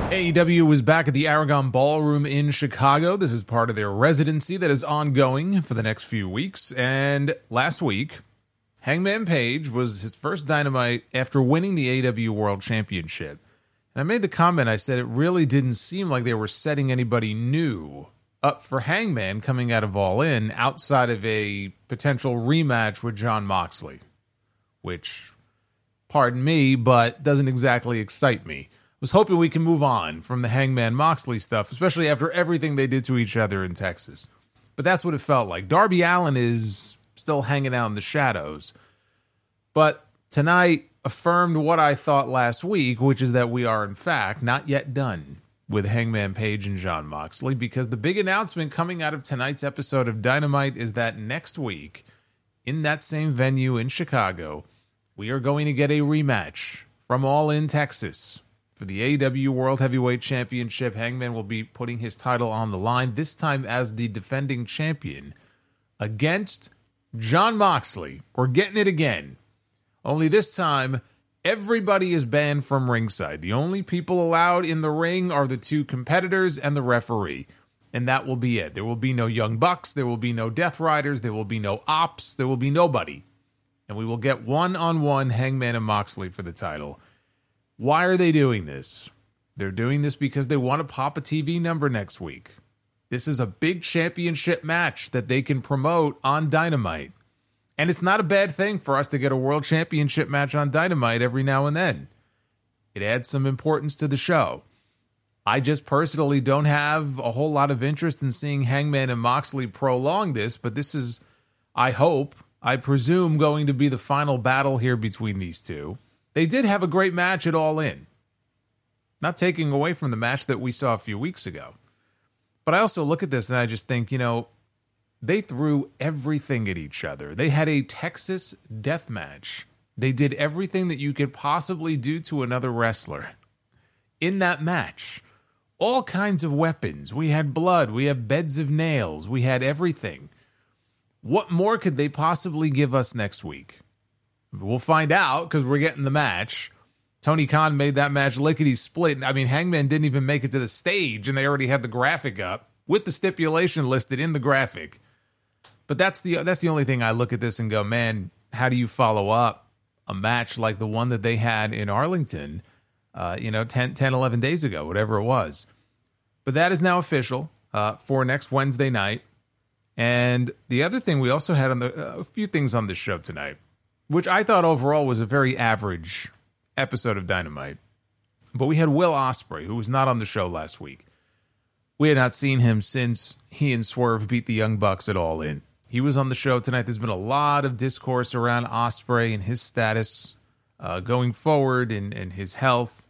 AEW was back at the Aragon Ballroom in Chicago. This is part of their residency that is ongoing for the next few weeks. And last week, Hangman Page was his first Dynamite after winning the AEW World Championship. And I made the comment, I said it really didn't seem like they were setting anybody new up for Hangman coming out of All In outside of a potential rematch with Jon Moxley, which, pardon me, but doesn't exactly excite me. Was hoping we can move on from the Hangman Moxley stuff, especially after everything they did to each other in Texas. But that's what it felt like. Darby Allin is still hanging out in the shadows. But tonight affirmed what I thought last week, which is that we are, in fact, not yet done with Hangman Page and Jon Moxley, because the big announcement coming out of tonight's episode of Dynamite is that next week, in that same venue in Chicago, we are going to get a rematch from All In Texas. For the AEW World Heavyweight Championship, Hangman will be putting his title on the line, this time as the defending champion, against Jon Moxley. We're getting it again. Only this time, everybody is banned from ringside. The only people allowed in the ring are the two competitors and the referee. And that will be it. There will be no Young Bucks. There will be no Death Riders. There will be no Ops. There will be nobody. And we will get one-on-one Hangman and Moxley for the title. Why are they doing this? They're doing this because they want to pop a TV number next week. This is a big championship match that they can promote on Dynamite. And it's not a bad thing for us to get a world championship match on Dynamite every now and then. It adds some importance to the show. I just personally don't have a whole lot of interest in seeing Hangman and Moxley prolong this, but this is, I presume, going to be the final battle here between these two. They did have a great match at All In. Not taking away from the match that we saw a few weeks ago. But I also look at this and I just think, they threw everything at each other. They had a Texas death match. They did everything that you could possibly do to another wrestler in that match. All kinds of weapons. We had blood. We had beds of nails. We had everything. What more could they possibly give us next week? We'll find out because we're getting the match. Tony Khan made that match lickety-split. I mean, Hangman didn't even make it to the stage, and they already had the graphic up with the stipulation listed in the graphic. But that's the only thing I look at this and go, man, how do you follow up a match like the one that they had in Arlington, 10, 11 days ago, whatever it was. But that is now official for next Wednesday night. And the other thing we also had on a few things on this show tonight, which I thought overall was a very average episode of Dynamite. But we had Will Ospreay, who was not on the show last week. We had not seen him since he and Swerve beat the Young Bucks at All In. He was on the show tonight. There's been a lot of discourse around Ospreay and his status going forward and his health.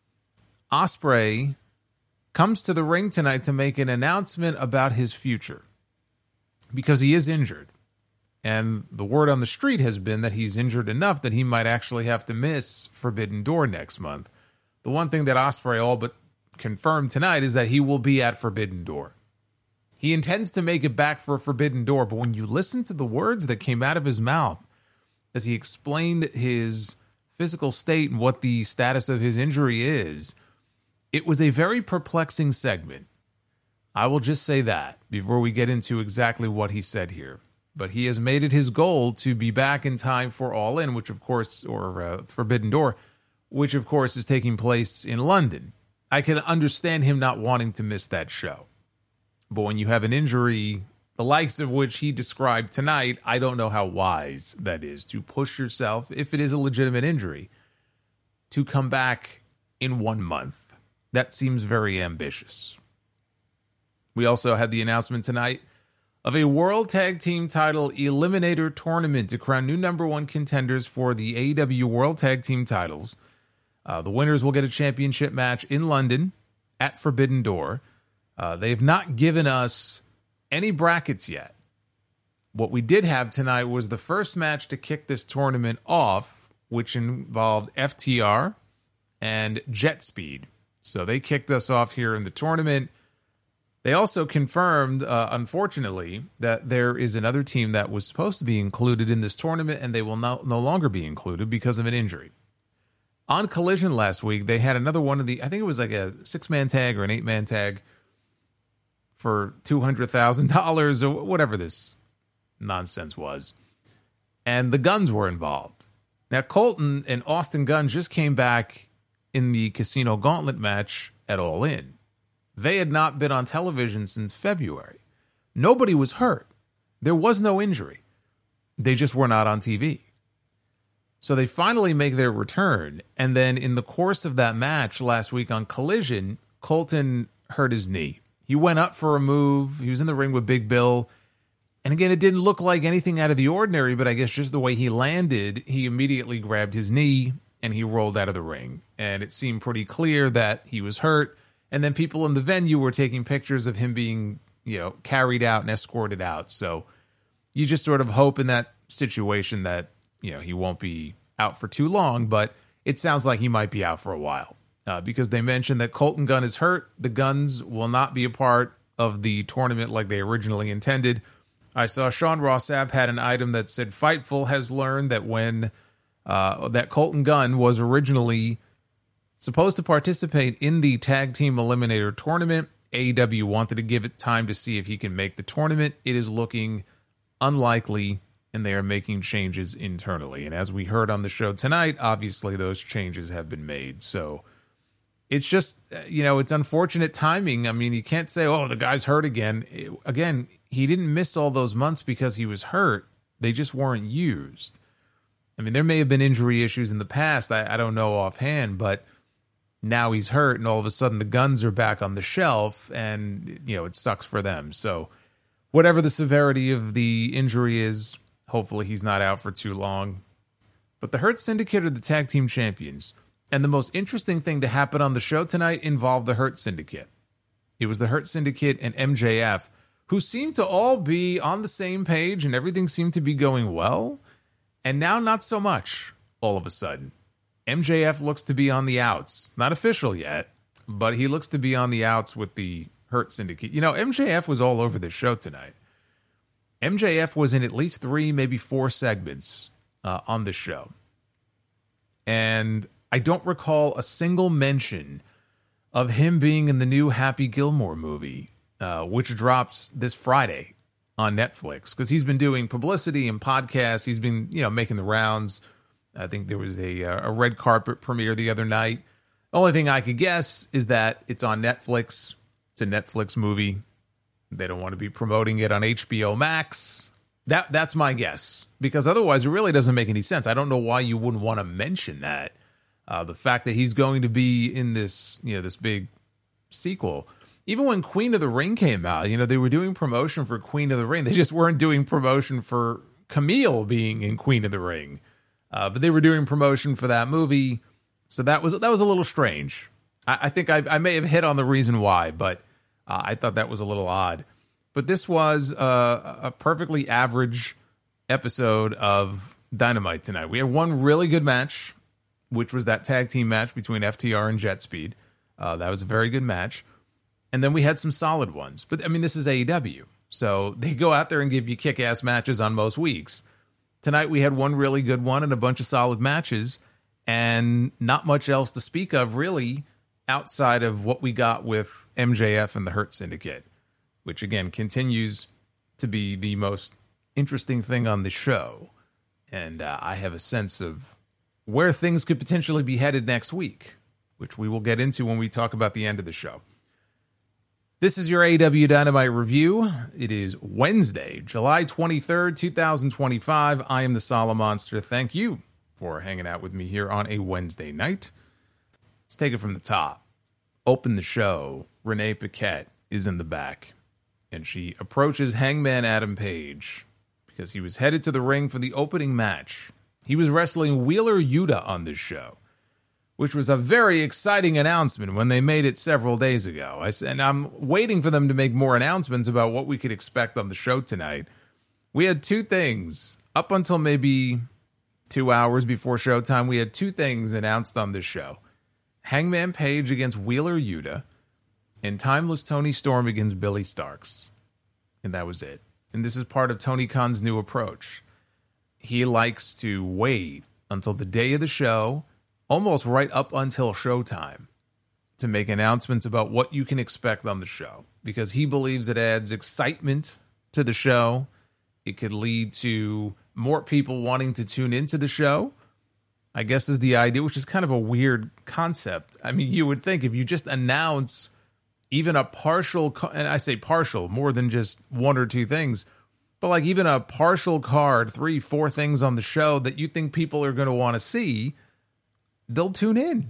Ospreay comes to the ring tonight to make an announcement about his future because he is injured. And the word on the street has been that he's injured enough that he might actually have to miss Forbidden Door next month. The one thing that Ospreay all but confirmed tonight is that he will be at Forbidden Door. He intends to make it back for Forbidden Door, but when you listen to the words that came out of his mouth as he explained his physical state and what the status of his injury is, it was a very perplexing segment. I will just say that before we get into exactly what he said here. But he has made it his goal to be back in time for All In, which of course, or Forbidden Door, which of course is taking place in London. I can understand him not wanting to miss that show. But when you have an injury, the likes of which he described tonight, I don't know how wise that is to push yourself, if it is a legitimate injury, to come back in 1 month. That seems very ambitious. We also had the announcement tonight of a World Tag Team Title Eliminator Tournament to crown new number one contenders for the AEW World Tag Team titles. The winners will get a championship match in London at Forbidden Door. They have not given us any brackets yet. What we did have tonight was the first match to kick this tournament off, which involved FTR and Jet Speed. So they kicked us off here in the tournament. They also confirmed, unfortunately, that there is another team that was supposed to be included in this tournament, and they will no longer be included because of an injury. On Collision last week, they had another one of I think it was like a 6-man tag or an 8-man tag for $200,000 or whatever this nonsense was. And the Guns were involved. Now, Colton and Austin Gunn just came back in the Casino Gauntlet match at All In. They had not been on television since February. Nobody was hurt. There was no injury. They just were not on TV. So they finally make their return. And then in the course of that match last week on Collision, Colton hurt his knee. He went up for a move. He was in the ring with Big Bill. And again, it didn't look like anything out of the ordinary, but I guess just the way he landed, he immediately grabbed his knee and he rolled out of the ring. And it seemed pretty clear that he was hurt. And then people in the venue were taking pictures of him being, carried out and escorted out. So you just sort of hope in that situation that, he won't be out for too long, but it sounds like he might be out for a while because they mentioned that Colton Gunn is hurt. The Guns will not be a part of the tournament like they originally intended. I saw Sean Ross Sapp had an item that said Fightful has learned that when that Colton Gunn was originally supposed to participate in the Tag Team Eliminator Tournament, AEW wanted to give it time to see if he can make the tournament. It is looking unlikely, and they are making changes internally. And as we heard on the show tonight, obviously those changes have been made. So it's just, it's unfortunate timing. I mean, you can't say, oh, the guy's hurt again. Again, he didn't miss all those months because he was hurt. They just weren't used. I mean, there may have been injury issues in the past. I don't know offhand, but now he's hurt, and all of a sudden the Guns are back on the shelf, and, it sucks for them. So whatever the severity of the injury is, hopefully he's not out for too long. But the Hurt Syndicate are the tag team champions. And the most interesting thing to happen on the show tonight involved the Hurt Syndicate. It was the Hurt Syndicate and MJF, who seemed to all be on the same page and everything seemed to be going well. And now not so much, all of a sudden. MJF looks to be on the outs. Not official yet, but he looks to be on the outs with the Hurt Syndicate. MJF was all over this show tonight. MJF was in at least 3, maybe 4 segments on the show. And I don't recall a single mention of him being in the new Happy Gilmore movie, which drops this Friday on Netflix, because he's been doing publicity and podcasts. He's been, making the rounds. I think there was a red carpet premiere the other night. The only thing I could guess is that it's on Netflix. It's a Netflix movie. They don't want to be promoting it on HBO Max. That's my guess, because otherwise it really doesn't make any sense. I don't know why you wouldn't want to mention that. The fact that he's going to be in this, this big sequel. Even when Queen of the Ring came out, they were doing promotion for Queen of the Ring. They just weren't doing promotion for Camille being in Queen of the Ring. But they were doing promotion for that movie. So that was a little strange. I think I may have hit on the reason why, but I thought that was a little odd. But this was a perfectly average episode of Dynamite tonight. We had one really good match, which was that tag team match between FTR and Jet Speed. That was a very good match. And then we had some solid ones. But, I mean, this is AEW. So they go out there and give you kick-ass matches on most weeks. Tonight we had one really good one and a bunch of solid matches. And not much else to speak of, really, outside of what we got with MJF and the Hurt Syndicate, which, again, continues to be the most interesting thing on the show. And I have a sense of where things could potentially be headed next week, which we will get into when we talk about the end of the show. This is your AEW Dynamite review. It is Wednesday, July 23rd, 2025. I am the Solid Monster. Thank you for hanging out with me here on a Wednesday night. Let's take it from the top. Open the show. Renee Paquette is in the back, and she approaches Hangman Adam Page because he was headed to the ring for the opening match. He was wrestling Wheeler Yuta on this show, which was a very exciting announcement when they made it several days ago. And I'm waiting for them to make more announcements about what we could expect on the show tonight. We had 2 things. Up until maybe 2 hours before showtime, we had 2 things announced on this show. Hangman Page against Wheeler Yuta, and Timeless Tony Storm against Billy Starks. And that was it. And this is part of Tony Khan's new approach. He likes to wait until the day of the show, almost right up until showtime to make announcements about what you can expect on the show, because he believes it adds excitement to the show. It could lead to more people wanting to tune into the show, I guess is the idea, which is kind of a weird concept. I mean, you would think if you just announce even a partial, and I say partial, more than just one or two things, but like even a partial card, 3-4 things on the show that you think people are going to want to see, they'll tune in.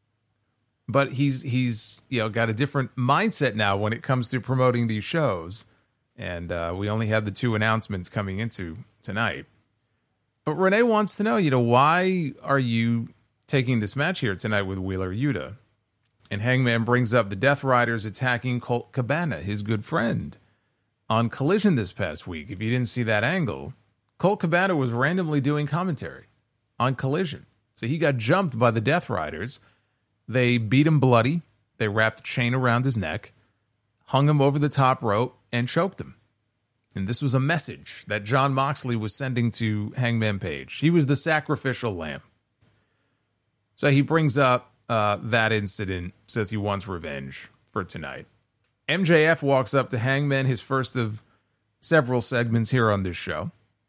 But he's got a different mindset now when it comes to promoting these shows. And we only had the 2 announcements coming into tonight. But Renee wants to know, why are you taking this match here tonight with Wheeler Yuta? And Hangman brings up the Death Riders attacking Colt Cabana, his good friend, on Collision this past week. If you didn't see that angle, Colt Cabana was randomly doing commentary on Collision. So he got jumped by the Death Riders. They beat him bloody. They wrapped a chain around his neck, hung him over the top rope, and choked him. And this was a message that Jon Moxley was sending to Hangman Page. He was the sacrificial lamb. So he brings up that incident, says he wants revenge for tonight. MJF walks up to Hangman, his first of several segments here on this show.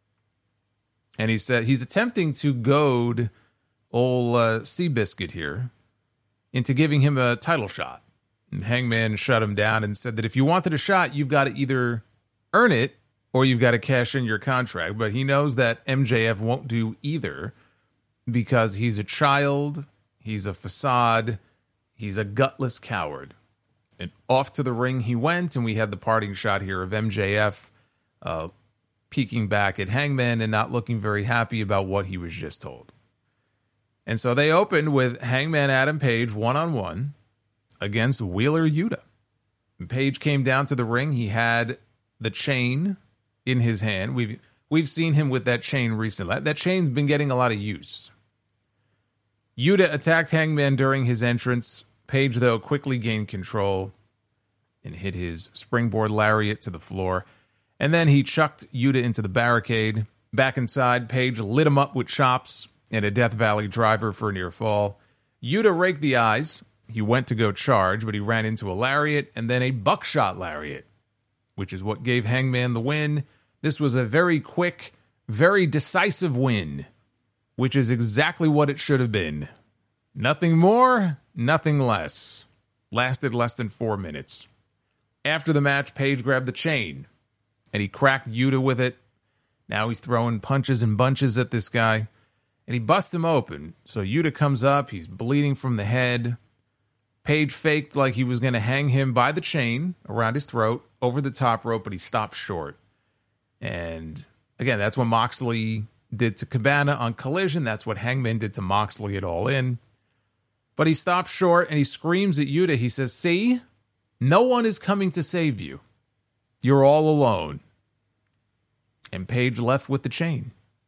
And he said he's attempting to goad old Seabiscuit here into giving him a title shot. And Hangman shut him down and said that if you wanted a shot, you've got to either earn it or you've got to cash in your contract. But he knows that MJF won't do either because he's a child, he's a facade, he's a gutless coward. And off to the ring he went, and we had the parting shot here of MJF peeking back at Hangman and not looking very happy about what he was just told. And so they opened with Hangman Adam Page one-on-one against Wheeler Yuta. And Page came down to the ring. He had the chain in his hand. We've seen him with that chain recently. That chain's been getting a lot of use. Yuta attacked Hangman during his entrance. Page, though, quickly gained control and hit his springboard lariat to the floor. And then he chucked Yuta into the barricade. Back inside, Page lit him up with chops and a Death Valley driver for a near fall. Yuta raked the eyes. He went to go charge, but he ran into a lariat and then a buckshot lariat, which is what gave Hangman the win. This was a very quick, very decisive win, which is exactly what it should have been. Nothing more, nothing less. Lasted less than 4 minutes. After the match, Page grabbed the chain, and he cracked Yuta with it. Now he's throwing punches and bunches at this guy, and he busts him open. So Yuta comes up, he's bleeding from the head. Page faked like he was going to hang him by the chain around his throat over the top rope, but he stopped short. And again, that's what Moxley did to Cabana on Collision. That's what Hangman did to Moxley at All In. But he stopped short and he screams at Yuta. He says, "See, no one is coming to save you. You're all alone." And Page left with the chain.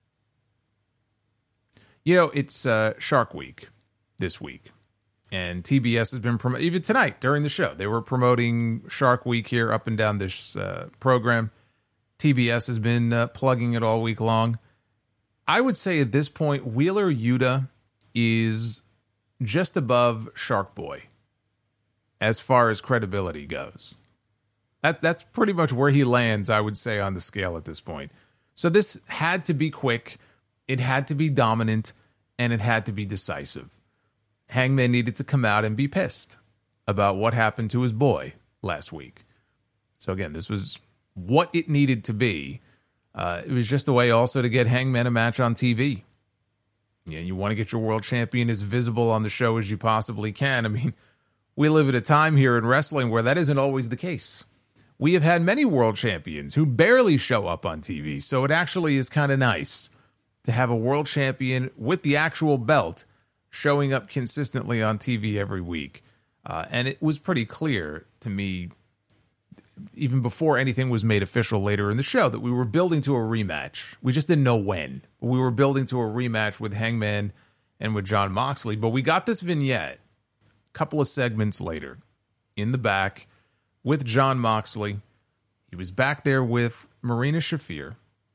It's Shark Week this week. And TBS has been promoting, even tonight during the show, they were promoting Shark Week here up and down this program. TBS has been plugging it all week long. I would say at this point, Wheeler Yuta is just above Shark Boy as far as credibility goes. That's pretty much where he lands, I would say, on the scale at this point. So this had to be quick, it had to be dominant, and it had to be decisive. Hangman needed to come out and be pissed about what happened to his boy last week. So again, this was what it needed to be. It was just a way also to get Hangman a match on TV. You want to get your world champion as visible on the show as you possibly can. I mean, we live at a time here in wrestling where that isn't always the case. We have had many world champions who barely show up on TV, so it actually is kind of nice to have a world champion with the actual belt showing up consistently on TV every week. And it was pretty clear to me, even before anything was made official later in the show, that we were building to a rematch. We just didn't know when. But we were building to a rematch with Hangman and with Jon Moxley. But we got this vignette a couple of segments later in the back with Jon Moxley. He was back there with Marina Shafir.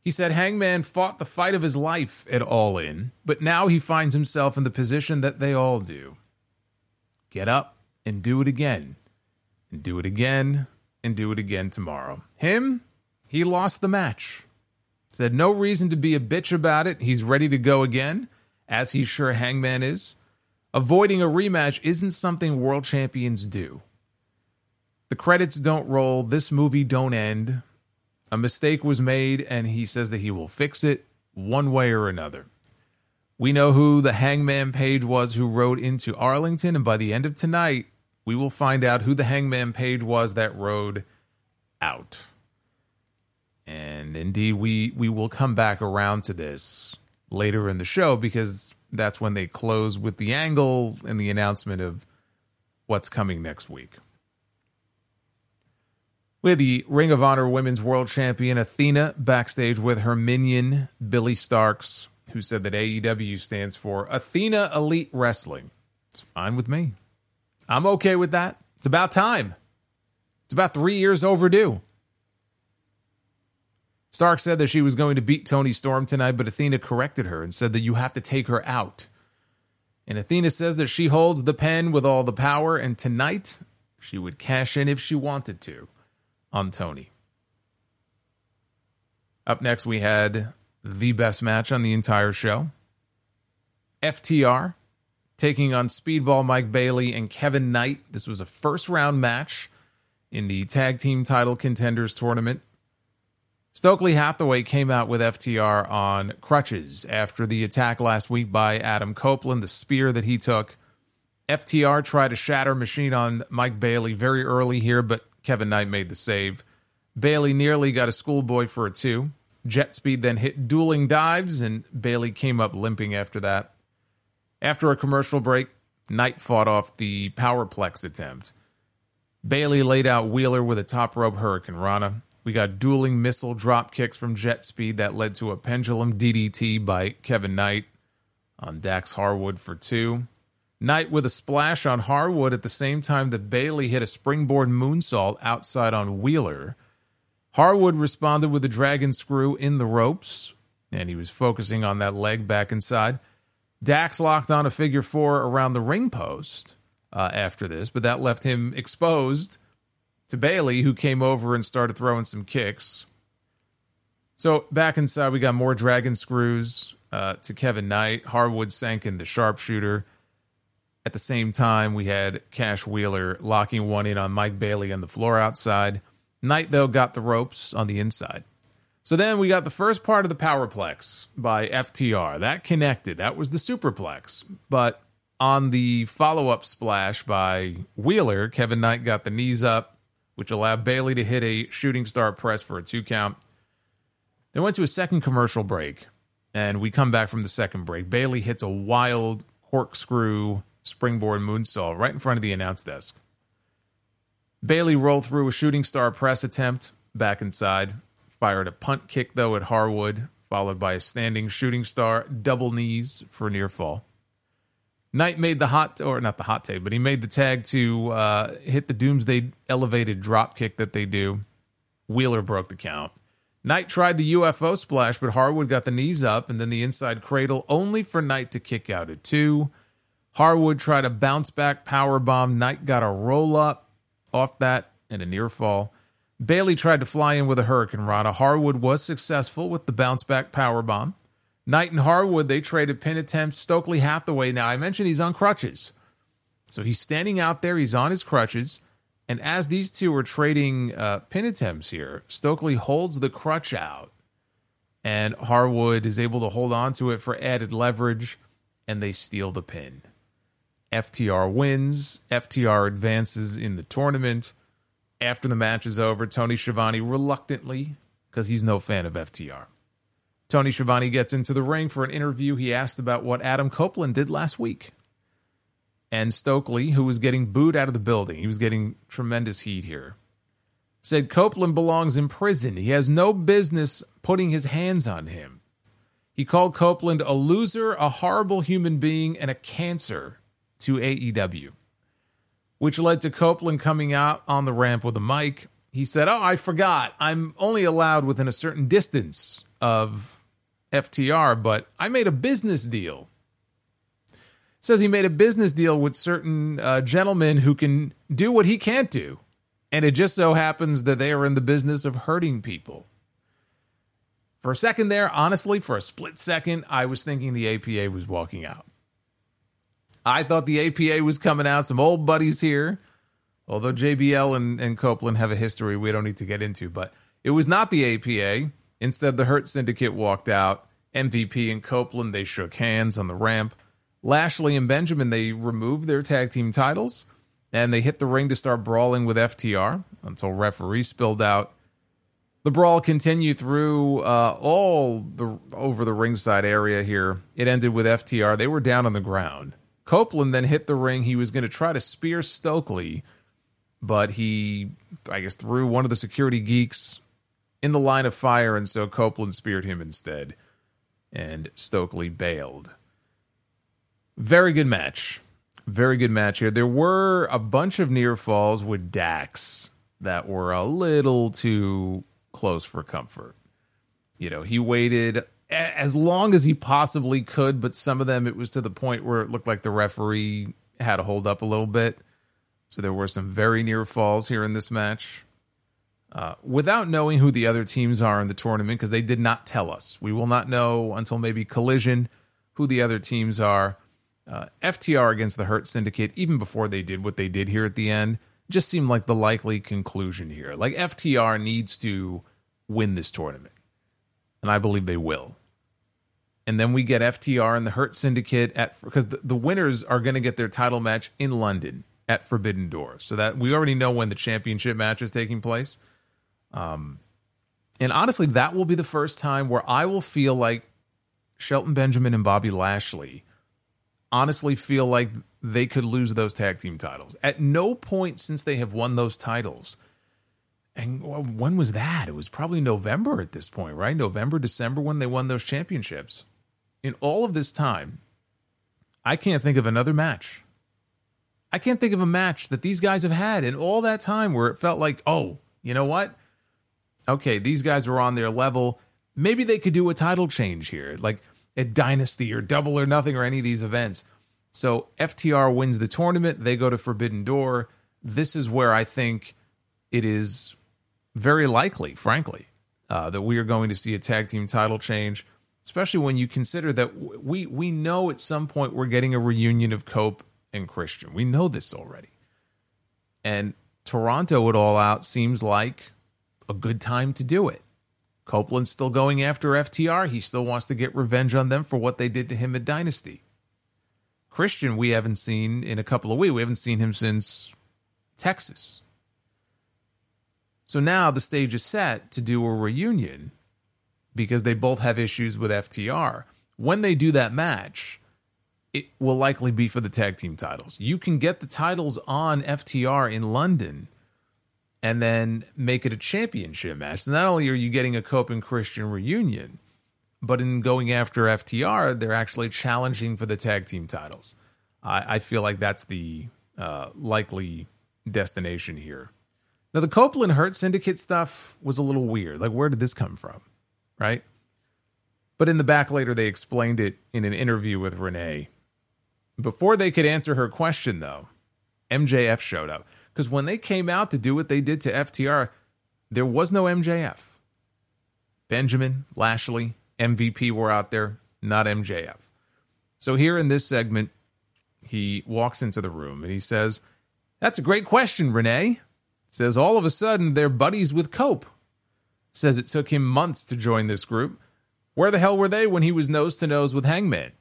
He said Hangman fought the fight of his life at All In, but now he finds himself in the position that they all do. Get up and do it again, and do it again, and do it again tomorrow. Him, he lost the match. Said no reason to be a bitch about it. He's ready to go again, as he's sure Hangman is. Avoiding a rematch isn't something world champions do. The credits don't roll. This movie don't end. A mistake was made, and he says that he will fix it one way or another. We know who the Hangman Page was who rode into Arlington, and by the end of tonight, we will find out who the Hangman Page was that rode out. And indeed, we will come back around to this later in the show, because that's when they close with the angle and the announcement of what's coming next week. We had the Ring of Honor Women's World Champion Athena backstage with her minion, Billy Starks, who said that AEW stands for Athena Elite Wrestling. It's fine with me. I'm okay with that. It's about time. It's about 3 years overdue. Starks said that she was going to beat Toni Storm tonight, but Athena corrected her and said that you have to take her out. And Athena says that she holds the pen with all the power, and tonight she would cash in if she wanted to on Toni. Up next, we had the best match on the entire show. FTR taking on Speedball Mike Bailey and Kevin Knight. This was a first-round match in the Tag Team Title Contenders Tournament. Stokely Hathaway came out with FTR on crutches after the attack last week by Adam Copeland, the spear that he took. FTR tried a shatter machine on Mike Bailey very early here, but Kevin Knight made the save. Bailey nearly got a schoolboy for a 2. Jet Speed then hit dueling dives, and Bailey came up limping after that. After a commercial break, Knight fought off the Powerplex attempt. Bailey laid out Wheeler with a top rope Hurricane Rana. We got dueling missile drop kicks from Jet Speed that led to a pendulum DDT by Kevin Knight on Dax Harwood for 2. Knight with a splash on Harwood at the same time that Bailey hit a springboard moonsault outside on Wheeler. Harwood responded with a dragon screw in the ropes, and he was focusing on that leg back inside. Dax locked on a figure 4 around the ring post after this, but that left him exposed to Bailey, who came over and started throwing some kicks. So back inside, we got more dragon screws to Kevin Knight. Harwood sank in the sharpshooter. At the same time, we had Cash Wheeler locking one in on Mike Bailey on the floor outside. Knight, though, got the ropes on the inside. So then we got the first part of the Powerplex by FTR. That connected. That was the Superplex. But on the follow-up splash by Wheeler, Kevin Knight got the knees up, which allowed Bailey to hit a shooting star press for a 2 count. They went to a second commercial break, and we come back from the second break. Bailey hits a wild corkscrew springboard moonsault right in front of the announce desk. Bailey rolled through a shooting star press attempt back inside, fired a punt kick, though, at Harwood, followed by a standing shooting star, double knees for a near fall. Knight made he made the tag to hit the Doomsday elevated drop kick that they do. Wheeler broke the count. Knight tried the UFO splash, but Harwood got the knees up and then the inside cradle, only for Knight to kick out at 2. Harwood tried a bounce back power bomb. Knight got a roll up off that and a near fall. Bailey tried to fly in with a Hurricane Rana. Harwood was successful with the bounce back power bomb. Knight and Harwood, they traded pin attempts. Stokely Hathaway, now I mentioned he's on crutches. So he's standing out there, he's on his crutches. And as these two are trading pin attempts here, Stokely holds the crutch out. And Harwood is able to hold on to it for added leverage. And they steal the pin. FTR wins. FTR advances in the tournament. After the match is over, Tony Schiavone reluctantly, because he's no fan of FTR. Tony Schiavone gets into the ring for an interview. He asked about what Adam Copeland did last week. And Stokely, who was getting booed out of the building, he was getting tremendous heat here, said Copeland belongs in prison. He has no business putting his hands on him. He called Copeland a loser, a horrible human being, and a cancer to AEW, which led to Copeland coming out on the ramp with a mic. He said, I forgot. I'm only allowed within a certain distance of FTR, but I made a business deal. Says he made a business deal with certain gentlemen who can do what he can't do. And it just so happens that they are in the business of hurting people. For a second there, honestly, for a split second, I was thinking the APA was walking out. I thought the APA was coming out, some old buddies here. Although JBL and Copeland have a history we don't need to get into. But it was not the APA. Instead, the Hurt Syndicate walked out. MVP and Copeland, they shook hands on the ramp. Lashley and Benjamin, they removed their tag team titles. And they hit the ring to start brawling with FTR until referee spilled out. The brawl continued through over the ringside area here. It ended with FTR. They were down on the ground. Copeland then hit the ring. He was going to try to spear Stokely, but he, I guess, threw one of the security geeks in the line of fire, and so Copeland speared him instead. And Stokely bailed. Very good match. Very good match here. There were a bunch of near falls with Dax that were a little too close for comfort. You know, he waited as long as he possibly could, but some of them it was to the point where it looked like the referee had to hold up a little bit. So there were some very near falls here in this match. Without knowing who the other teams are in the tournament, because they did not tell us. We will not know until maybe Collision who the other teams are. FTR against the Hurt Syndicate, even before they did what they did here at the end, just seemed like the likely conclusion here. Like, FTR needs to win this tournament, and I believe they will. And then we get FTR and the Hurt Syndicate because the winners are going to get their title match in London at Forbidden Door, so that we already know when the championship match is taking place. And honestly, that will be the first time where I will feel like Shelton Benjamin and Bobby Lashley honestly feel like they could lose those tag team titles. At no point since they have won those titles. And when was that? It was probably November at this point, right? November, December, when they won those championships. In all of this time, I can't think of another match. I can't think of a match that these guys have had in all that time where it felt like, oh, you know what? Okay, these guys are on their level. Maybe they could do a title change here. Like, at Dynasty or Double or Nothing or any of these events. So FTR wins the tournament. They go to Forbidden Door. This is where I think it is very likely, frankly, that we are going to see a tag team title change, especially when you consider that we know at some point we're getting a reunion of Cope and Christian. We know this already. And Toronto at All Out seems like a good time to do it. Copeland's still going after FTR. He still wants to get revenge on them for what they did to him at Dynasty. Christian, we haven't seen in a couple of weeks. We haven't seen him since Texas. So now the stage is set to do a reunion because they both have issues with FTR. When they do that match, it will likely be for the tag team titles. You can get the titles on FTR in London and then make it a championship match. So not only are you getting a Cope and Christian reunion, but in going after FTR, they're actually challenging for the tag team titles. I feel like that's the likely destination here. Now, the Copeland Hurt Syndicate stuff was a little weird. Like, where did this come from? Right? But in the back later, they explained it in an interview with Renee. Before they could answer her question, though, MJF showed up. Because when they came out to do what they did to FTR, there was no MJF. Benjamin, Lashley, MVP were out there, not MJF. So here in this segment, he walks into the room and he says, "That's a great question, Renee." Says all of a sudden they're buddies with Cope. Says it took him months to join this group. Where the hell were they when he was nose to nose with Hangman?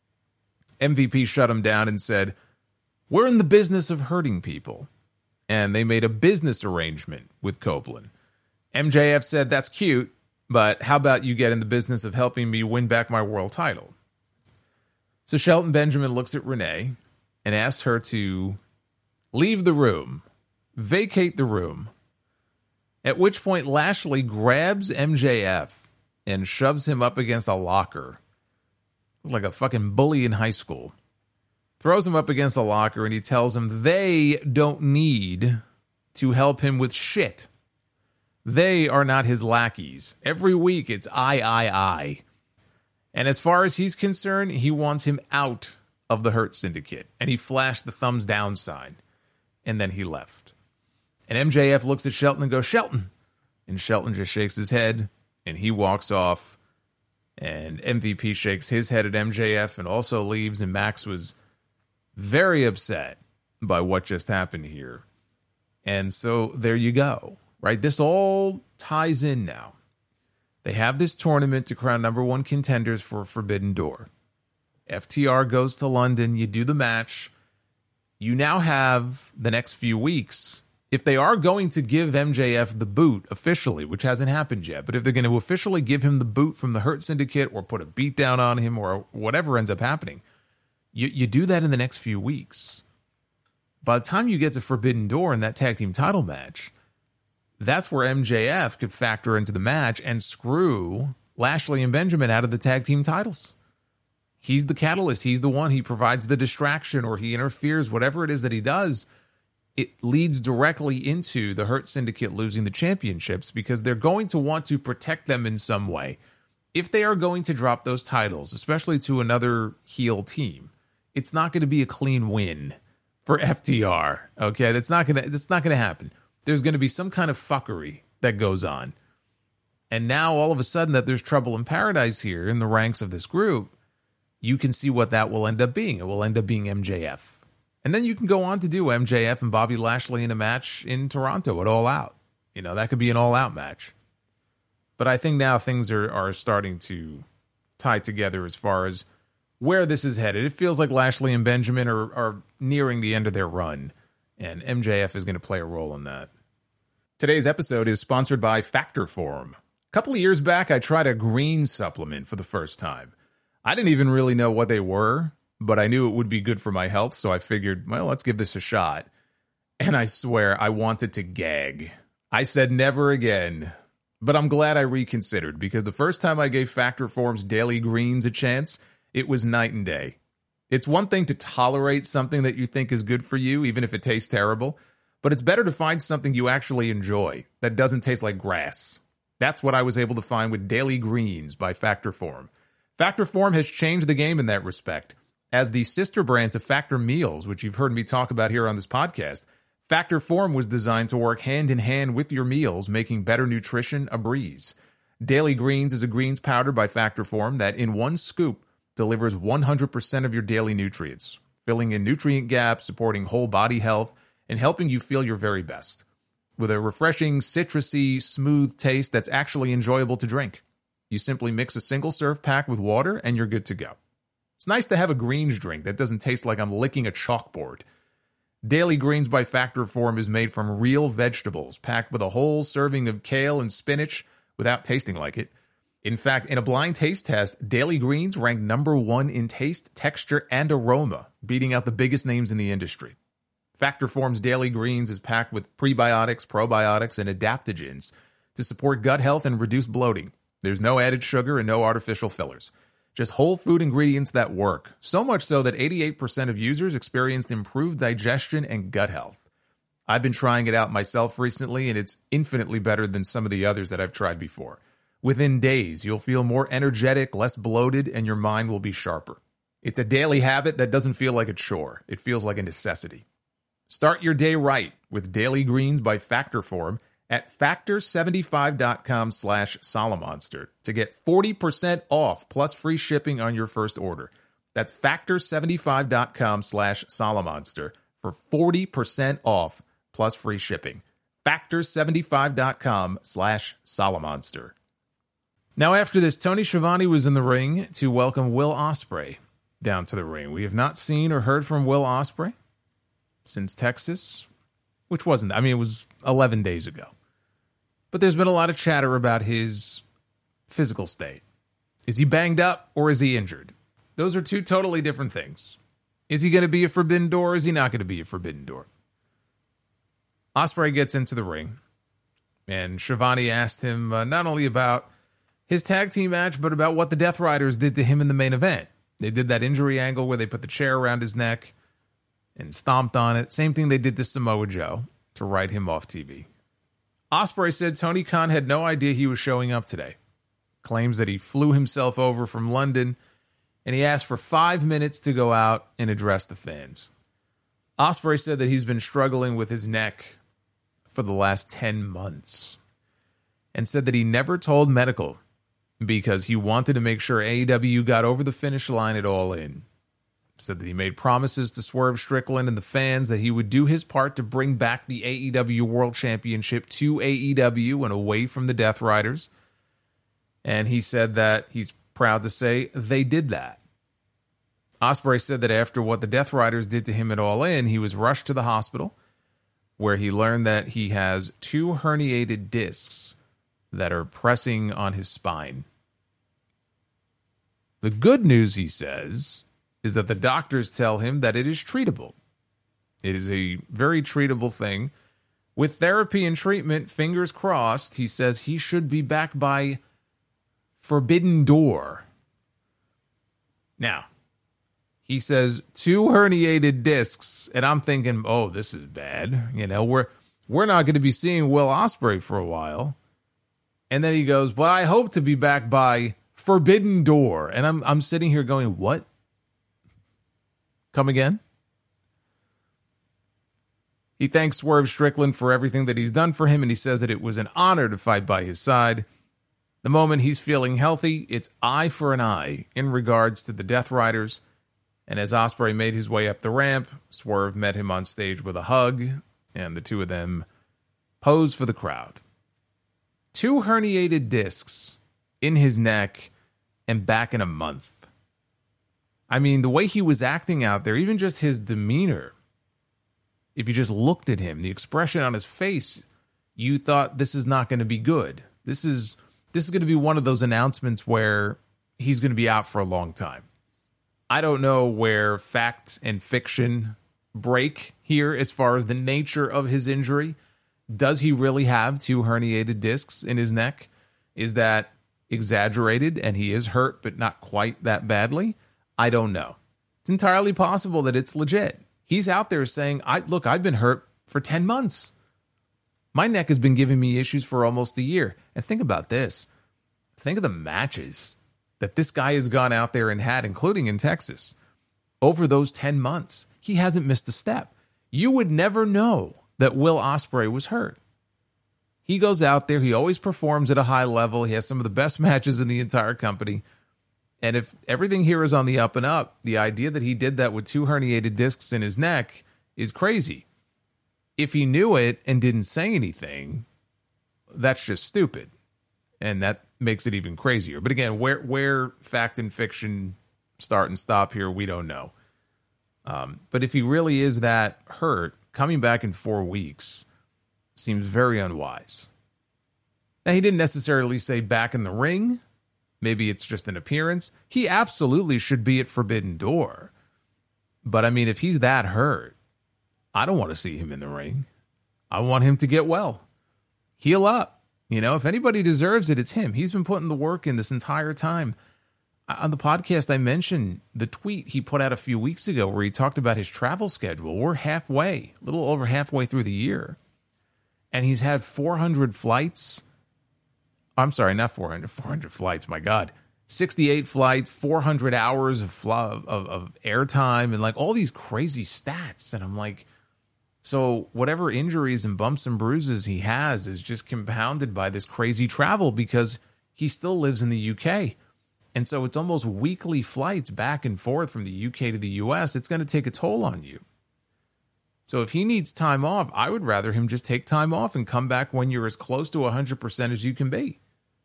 MVP shut him down and said, "We're in the business of hurting people." And they made a business arrangement with Copeland. MJF said, "That's cute, but how about you get in the business of helping me win back my world title?" So Shelton Benjamin looks at Renee and asks her to leave the room, vacate the room, at which point Lashley grabs MJF and shoves him up against a locker like a fucking bully in high school. Throws him up against a locker, and he tells him they don't need to help him with shit. They are not his lackeys. Every week it's I. And as far as he's concerned, he wants him out of the Hurt Syndicate. And he flashed the thumbs down sign. And then he left. And MJF looks at Shelton and goes, Shelton. And Shelton just shakes his head and he walks off. And MVP shakes his head at MJF and also leaves. And Max was very upset by what just happened here. And so there you go, right? This all ties in now. They have this tournament to crown number one contenders for Forbidden Door. FTR goes to London. You do the match. You now have the next few weeks. If they are going to give MJF the boot officially, which hasn't happened yet, but if they're going to officially give him the boot from the Hurt Syndicate or put a beat down on him or whatever ends up happening, you do that in the next few weeks. By the time you get to Forbidden Door in that tag team title match, that's where MJF could factor into the match and screw Lashley and Benjamin out of the tag team titles. He's the catalyst. He's the one. He provides the distraction or he interferes, whatever it is that he does. It leads directly into the Hurt Syndicate losing the championships because they're going to want to protect them in some way. If they are going to drop those titles, especially to another heel team, it's not going to be a clean win for FTR. Okay, that's not going to happen. There's going to be some kind of fuckery that goes on. And now all of a sudden that there's trouble in paradise here in the ranks of this group, you can see what that will end up being. It will end up being MJF. And then you can go on to do MJF and Bobby Lashley in a match in Toronto at All Out. You know, that could be an all-out match. But I think now things are starting to tie together as far as where this is headed. It feels like Lashley and Benjamin are nearing the end of their run, and MJF is going to play a role in that. Today's episode is sponsored by Factor Form. A couple of years back, I tried a green supplement for the first time. I didn't even really know what they were, but I knew it would be good for my health, so I figured, well, let's give this a shot. And I swear, I wanted to gag. I said never again. But I'm glad I reconsidered, because the first time I gave Factor Form's Daily Greens a chance, it was night and day. It's one thing to tolerate something that you think is good for you, even if it tastes terrible, but it's better to find something you actually enjoy that doesn't taste like grass. That's what I was able to find with Daily Greens by Factor Form. Factor Form has changed the game in that respect. As the sister brand to Factor Meals, which you've heard me talk about here on this podcast, Factor Form was designed to work hand in hand with your meals, making better nutrition a breeze. Daily Greens is a greens powder by Factor Form that in one scoop delivers 100% of your daily nutrients, filling in nutrient gaps, supporting whole body health, and helping you feel your very best. With a refreshing, citrusy, smooth taste that's actually enjoyable to drink. You simply mix a single serve pack with water and you're good to go. It's nice to have a greens drink that doesn't taste like I'm licking a chalkboard. Daily Greens by Factor Form is made from real vegetables, packed with a whole serving of kale and spinach without tasting like it. In fact, in a blind taste test, Daily Greens ranked number one in taste, texture, and aroma, beating out the biggest names in the industry. Factor Form's Daily Greens is packed with prebiotics, probiotics, and adaptogens to support gut health and reduce bloating. There's no added sugar and no artificial fillers. Just whole food ingredients that work. So much so that 88% of users experienced improved digestion and gut health. I've been trying it out myself recently, and it's infinitely better than some of the others that I've tried before. Within days, you'll feel more energetic, less bloated, and your mind will be sharper. It's a daily habit that doesn't feel like a chore. It feels like a necessity. Start your day right with Daily Greens by Factor Form at factor75.com/Solomonster to get 40% off plus free shipping on your first order. That's factor75.com/Solomonster for 40% off plus free shipping. Factor75.com/Solomonster. Now after this, Tony Schiavone was in the ring to welcome Will Ospreay down to the ring. We have not seen or heard from Will Ospreay since Texas, which wasn't, it was 11 days ago. But there's been a lot of chatter about his physical state. Is he banged up or is he injured? Those are two totally different things. Is he going to be a Forbidden Door or is he not going to be a Forbidden Door? Ospreay gets into the ring, and Schiavone asked him not only about his tag team match, but about what the Death Riders did to him in the main event. They did that injury angle where they put the chair around his neck and stomped on it. Same thing they did to Samoa Joe to write him off TV. Ospreay said Tony Khan had no idea he was showing up today. Claims that he flew himself over from London, and he asked for 5 minutes to go out and address the fans. Ospreay said that he's been struggling with his neck for the last 10 months and said that he never told medical because he wanted to make sure AEW got over the finish line at All In. Said that he made promises to Swerve Strickland and the fans that he would do his part to bring back the AEW World Championship to AEW and away from the Death Riders. And he said that he's proud to say they did that. Ospreay said that after what the Death Riders did to him at All In, he was rushed to the hospital where he learned that he has 2 herniated discs that are pressing on his spine. The good news, he says, is that the doctors tell him that it is treatable. It is a very treatable thing. With therapy and treatment, fingers crossed, he says he should be back by Forbidden Door. Now, he says 2 herniated discs, and I'm thinking, oh, this is bad. You know, we're not going to be seeing Will Ospreay for a while. And then he goes, but I hope to be back by Forbidden Door. And I'm sitting here going, what? Come again? He thanks Swerve Strickland for everything that he's done for him, and he says that it was an honor to fight by his side. The moment he's feeling healthy, it's eye for an eye in regards to the Death Riders. And as Ospreay made his way up the ramp, Swerve met him on stage with a hug, and the two of them posed for the crowd. 2 herniated discs in his neck and back in a month. I mean, the way he was acting out there, even just his demeanor, if you just looked at him, the expression on his face, you thought this is not going to be good. This is going to be one of those announcements where he's going to be out for a long time. I don't know where fact and fiction break here as far as the nature of his injury. Does he really have 2 herniated discs in his neck? Is that exaggerated and he is hurt but not quite that badly? I don't know. It's entirely possible that it's legit. He's out there saying, I've been hurt for 10 months. My neck has been giving me issues for almost a year. And think about this. Think of the matches that this guy has gone out there and had, including in Texas, over those 10 months. He hasn't missed a step. You would never know that Will Ospreay was hurt. He goes out there. He always performs at a high level. He has some of the best matches in the entire company. And if everything here is on the up and up, the idea that he did that with 2 herniated discs in his neck is crazy. If he knew it and didn't say anything, that's just stupid. And that makes it even crazier. But again, where fact and fiction start and stop here, we don't know. But if he really is that hurt, coming back in 4 weeks seems very unwise. Now, he didn't necessarily say back in the ring. Maybe it's just an appearance. He absolutely should be at Forbidden Door. But I mean, if he's that hurt, I don't want to see him in the ring. I want him to get well. Heal up. You know, if anybody deserves it, it's him. He's been putting the work in this entire time. On the podcast, I mentioned the tweet he put out a few weeks ago where he talked about his travel schedule. We're halfway, a little over halfway through the year. And he's had 400 flights. I'm sorry, not 400, 400 flights, my God. 68 flights, 400 hours of airtime, and like all these crazy stats. And I'm like, so whatever injuries and bumps and bruises he has is just compounded by this crazy travel because he still lives in the UK. And so it's almost weekly flights back and forth from the UK to the US. It's going to take a toll on you. So if he needs time off, I would rather him just take time off and come back when you're as close to 100% as you can be.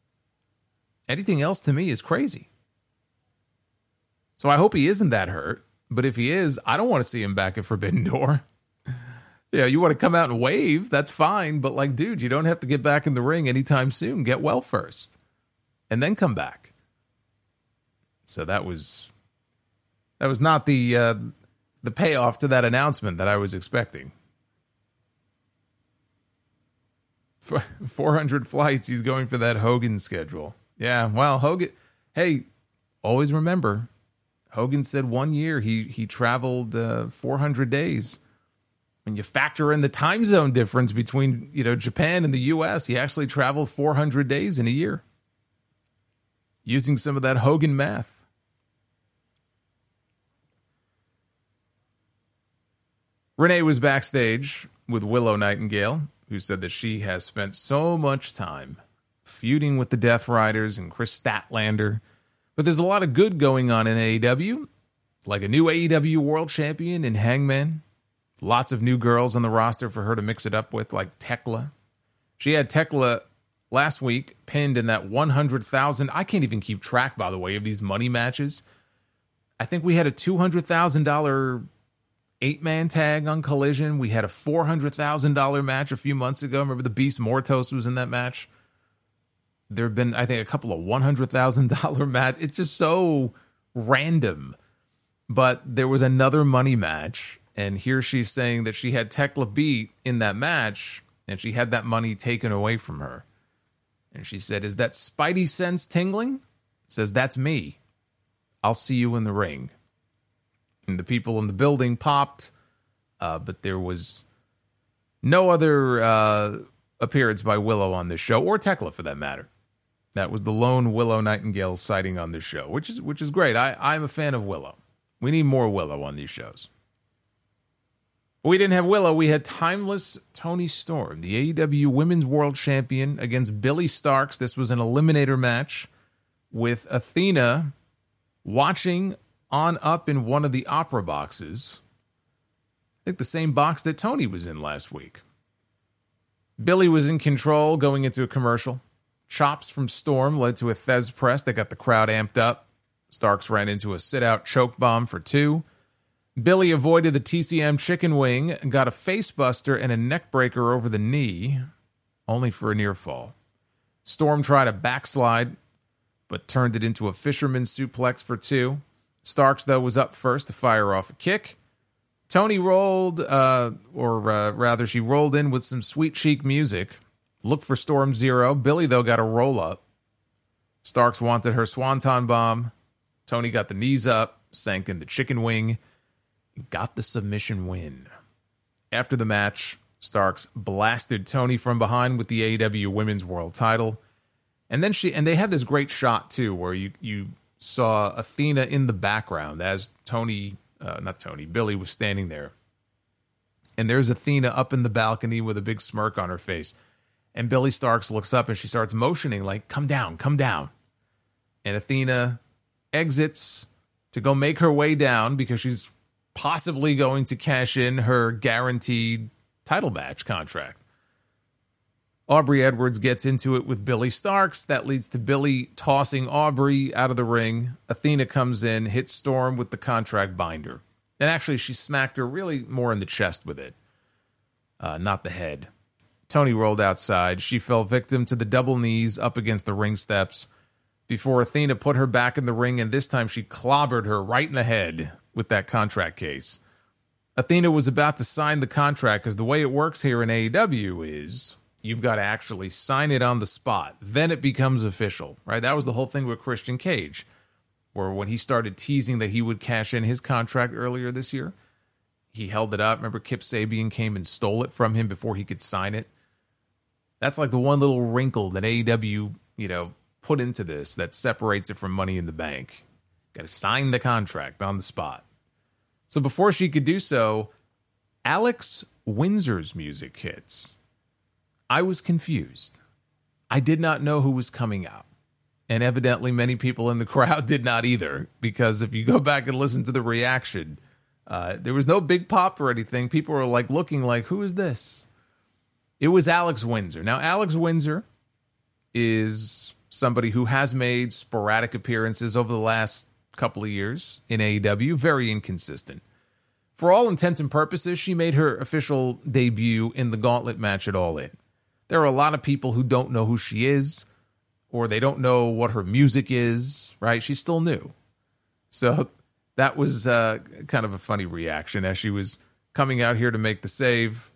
Anything else to me is crazy. So I hope he isn't that hurt. But if he is, I don't want to see him back at Forbidden Door. Yeah, you want to come out and wave, that's fine. But like, dude, you don't have to get back in the ring anytime soon. Get well first. And then come back. So that was not the payoff to that announcement that I was expecting. 400 flights, he's going for that Hogan schedule. Yeah, well, Hogan, hey, always remember, Hogan said 1 year he traveled 400 days. When you factor in the time zone difference between, Japan and the U.S., he actually traveled 400 days in a year using some of that Hogan math. Renee was backstage with Willow Nightingale, who said that she has spent so much time feuding with the Death Riders and Chris Statlander. But there's a lot of good going on in AEW, like a new AEW World Champion in Hangman. Lots of new girls on the roster for her to mix it up with, like Tekla. She had Tekla last week pinned in that 100,000. I can't even keep track, by the way, of these money matches. I think we had a $200,000 8-man tag on Collision. We had a $400,000 match a few months ago. Remember the Beast Mortos was in that match? There have been, I think, a couple of $100,000 match. It's just so random. But there was another money match. And here she's saying that she had Tekla beat in that match, and she had that money taken away from her. And she said, "Is that Spidey sense tingling?" Says, "That's me. I'll see you in the ring." And the people in the building popped, but there was no other appearance by Willow on this show, or Tekla for that matter. That was the lone Willow Nightingale sighting on this show, which is great. I'm a fan of Willow. We need more Willow on these shows. We didn't have Willow. We had Timeless Toni Storm, the AEW Women's World Champion, against Billie Starkz. This was an eliminator match with Athena watching on up in one of the opera boxes. I think the same box that Toni was in last week. Billie was in control going into a commercial. Chops from Storm led to a Thez press that got the crowd amped up. Starkz ran into a sit-out choke bomb for 2. Billie avoided the TCM chicken wing, got a face buster and a neck breaker over the knee, only for a near fall. Storm tried a backslide, but turned it into a fisherman suplex for 2. Starkz, though, was up first to fire off a kick. Toni rolled, rather she rolled in with some Sweet Cheek music. Looked for Storm Zero. Billie, though, got a roll-up. Starkz wanted her Swanton Bomb. Toni got the knees up, sank in the chicken wing, got the submission win. After the match, Starkz blasted Toni from behind with the AEW Women's World title. And then they had this great shot, too, where you saw Athena in the background as Billie was standing there. And there's Athena up in the balcony with a big smirk on her face. And Billie Starkz looks up and she starts motioning like, come down, come down. And Athena exits to go make her way down because she's possibly going to cash in her guaranteed title match contract. Aubrey Edwards gets into it with Billie Starkz. That leads to Billie tossing Aubrey out of the ring. Athena comes in, hits Storm with the contract binder. And actually, she smacked her really more in the chest with it, not the head. Toni rolled outside. She fell victim to the double knees up against the ring steps before Athena put her back in the ring, and this time she clobbered her right in the head with that contract case. Athena was about to sign the contract because the way it works here in AEW is you've got to actually sign it on the spot. Then it becomes official, right? That was the whole thing with Christian Cage, where when he started teasing that he would cash in his contract earlier this year, he held it up. Remember, Kip Sabian came and stole it from him before he could sign it. That's like the one little wrinkle that AEW, put into this that separates it from Money in the Bank. Got to sign the contract on the spot. So before she could do so, Alex Windsor's music hits. I was confused. I did not know who was coming out. And evidently many people in the crowd did not either, because if you go back and listen to the reaction, there was no big pop or anything. People were like looking like, who is this? It was Alex Windsor. Now, Alex Windsor is somebody who has made sporadic appearances over the last couple of years in AEW, very inconsistent. For all intents and purposes, she made her official debut in the Gauntlet match at All In. There are a lot of people who don't know who she is, or they don't know what her music is, right? She's still new. So that was kind of a funny reaction as she was coming out here to make the save.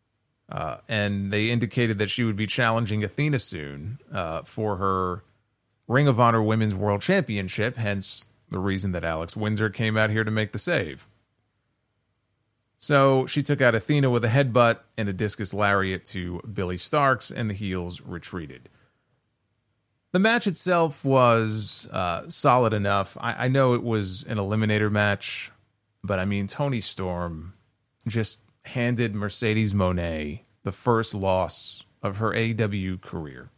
And they indicated that she would be challenging Athena soon for her Ring of Honor Women's World Championship, hence the reason that Alex Windsor came out here to make the save. So she took out Athena with a headbutt and a discus lariat to Billie Starkz, and the heels retreated. The match itself was solid enough. I know it was an eliminator match, but I mean, Toni Storm just handed Mercedes Moné the first loss of her AEW career.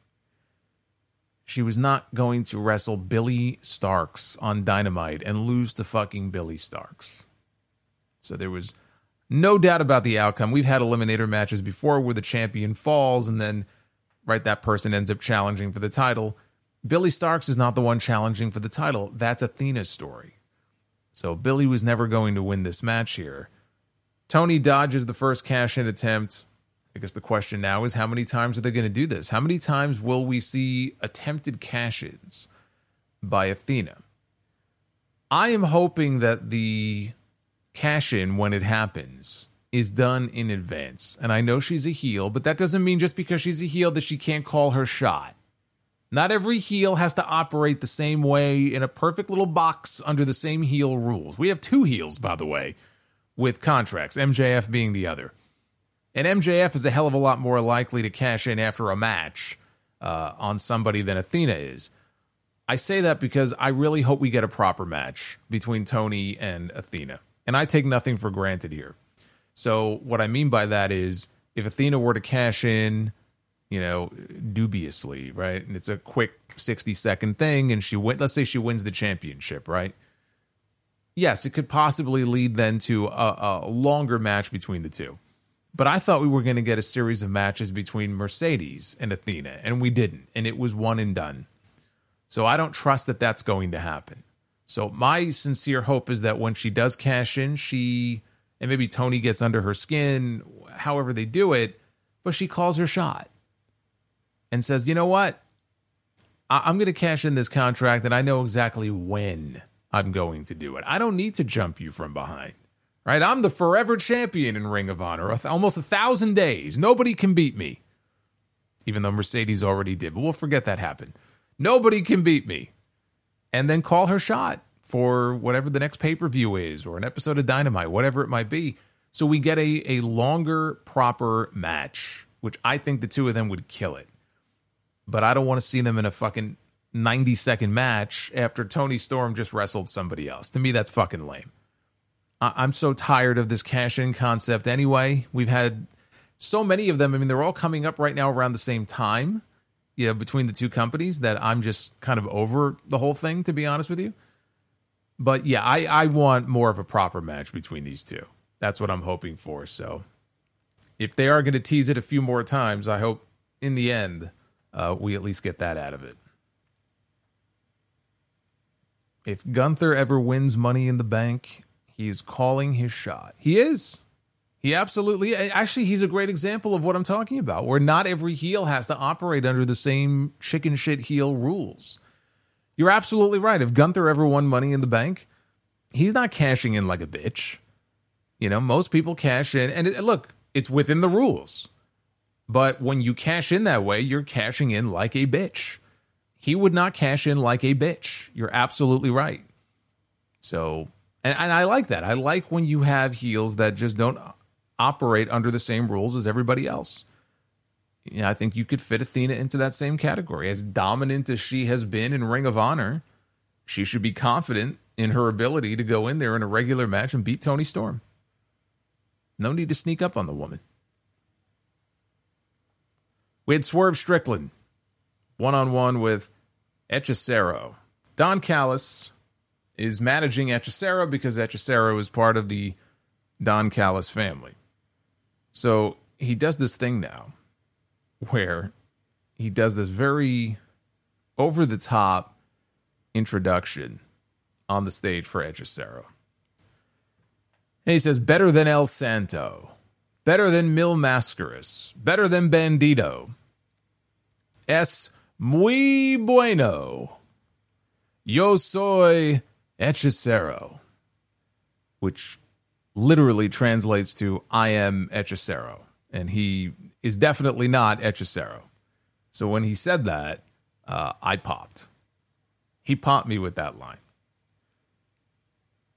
She was not going to wrestle Billie Starkz on Dynamite and lose to fucking Billie Starkz. So there was no doubt about the outcome. We've had eliminator matches before where the champion falls and then, right, that person ends up challenging for the title. Billie Starkz is not the one challenging for the title. That's Athena's story. So Billie was never going to win this match here. Toni dodges the first cash-in attempt. I guess the question now is, how many times are they going to do this? How many times will we see attempted cash-ins by Athena? I am hoping that the cash-in, when it happens, is done in advance. And I know she's a heel, but that doesn't mean just because she's a heel that she can't call her shot. Not every heel has to operate the same way in a perfect little box under the same heel rules. We have 2 heels, by the way, with contracts, MJF being the other. And MJF is a hell of a lot more likely to cash in after a match on somebody than Athena is. I say that because I really hope we get a proper match between Toni and Athena. And I take nothing for granted here. So what I mean by that is, if Athena were to cash in, dubiously, right? And it's a quick 60-second thing, and let's say she wins the championship, right? Yes, it could possibly lead then to a longer match between the two. But I thought we were going to get a series of matches between Mercedes and Athena, and we didn't. And it was one and done. So I don't trust that that's going to happen. So my sincere hope is that when she does cash in, and maybe Toni gets under her skin, however they do it, but she calls her shot and says, you know what? I'm going to cash in this contract, and I know exactly when I'm going to do it. I don't need to jump you from behind, right? I'm the forever champion in Ring of Honor, almost 1,000 days. Nobody can beat me, even though Mercedes already did, but we'll forget that happened. Nobody can beat me. And then call her shot for whatever the next pay-per-view is, or an episode of Dynamite, whatever it might be. So we get a longer, proper match, which I think the two of them would kill it. But I don't want to see them in a fucking 90-second match after Toni Storm just wrestled somebody else. To me, that's fucking lame. I'm so tired of this cash-in concept anyway. We've had so many of them. I mean, they're all coming up right now around the same time, between the two companies, that I'm just kind of over the whole thing, to be honest with you. But yeah, I want more of a proper match between these two. That's what I'm hoping for. So if they are going to tease it a few more times, I hope in the end we at least get that out of it. If Gunther ever wins Money in the Bank, he is calling his shot. He is. He absolutely, actually, he's a great example of what I'm talking about, where not every heel has to operate under the same chicken shit heel rules. You're absolutely right. If Gunther ever won Money in the Bank, he's not cashing in like a bitch. Most people cash in, and look, it's within the rules. But when you cash in that way, you're cashing in like a bitch. He would not cash in like a bitch. You're absolutely right. So, and I like that. I like when you have heels that just don't operate under the same rules as everybody else. I think you could fit Athena into that same category. As dominant as she has been in Ring of Honor, she should be confident in her ability to go in there in a regular match and beat Toni Storm. No need to sneak up on the woman. We had Swerve Strickland one-on-one with Hechicero. Don Callis is managing Hechicero because Hechicero is part of the Don Callis family. So he does this thing now where he does this very over-the-top introduction on the stage for Hechicero. And he says, better than El Santo, better than Mil Mascaras, better than Bandito. Es muy bueno. Yo soy Hechicero, which literally translates to I am Hechicero. And he is definitely not Hechicero. So when he said that, I popped. He popped me with that line.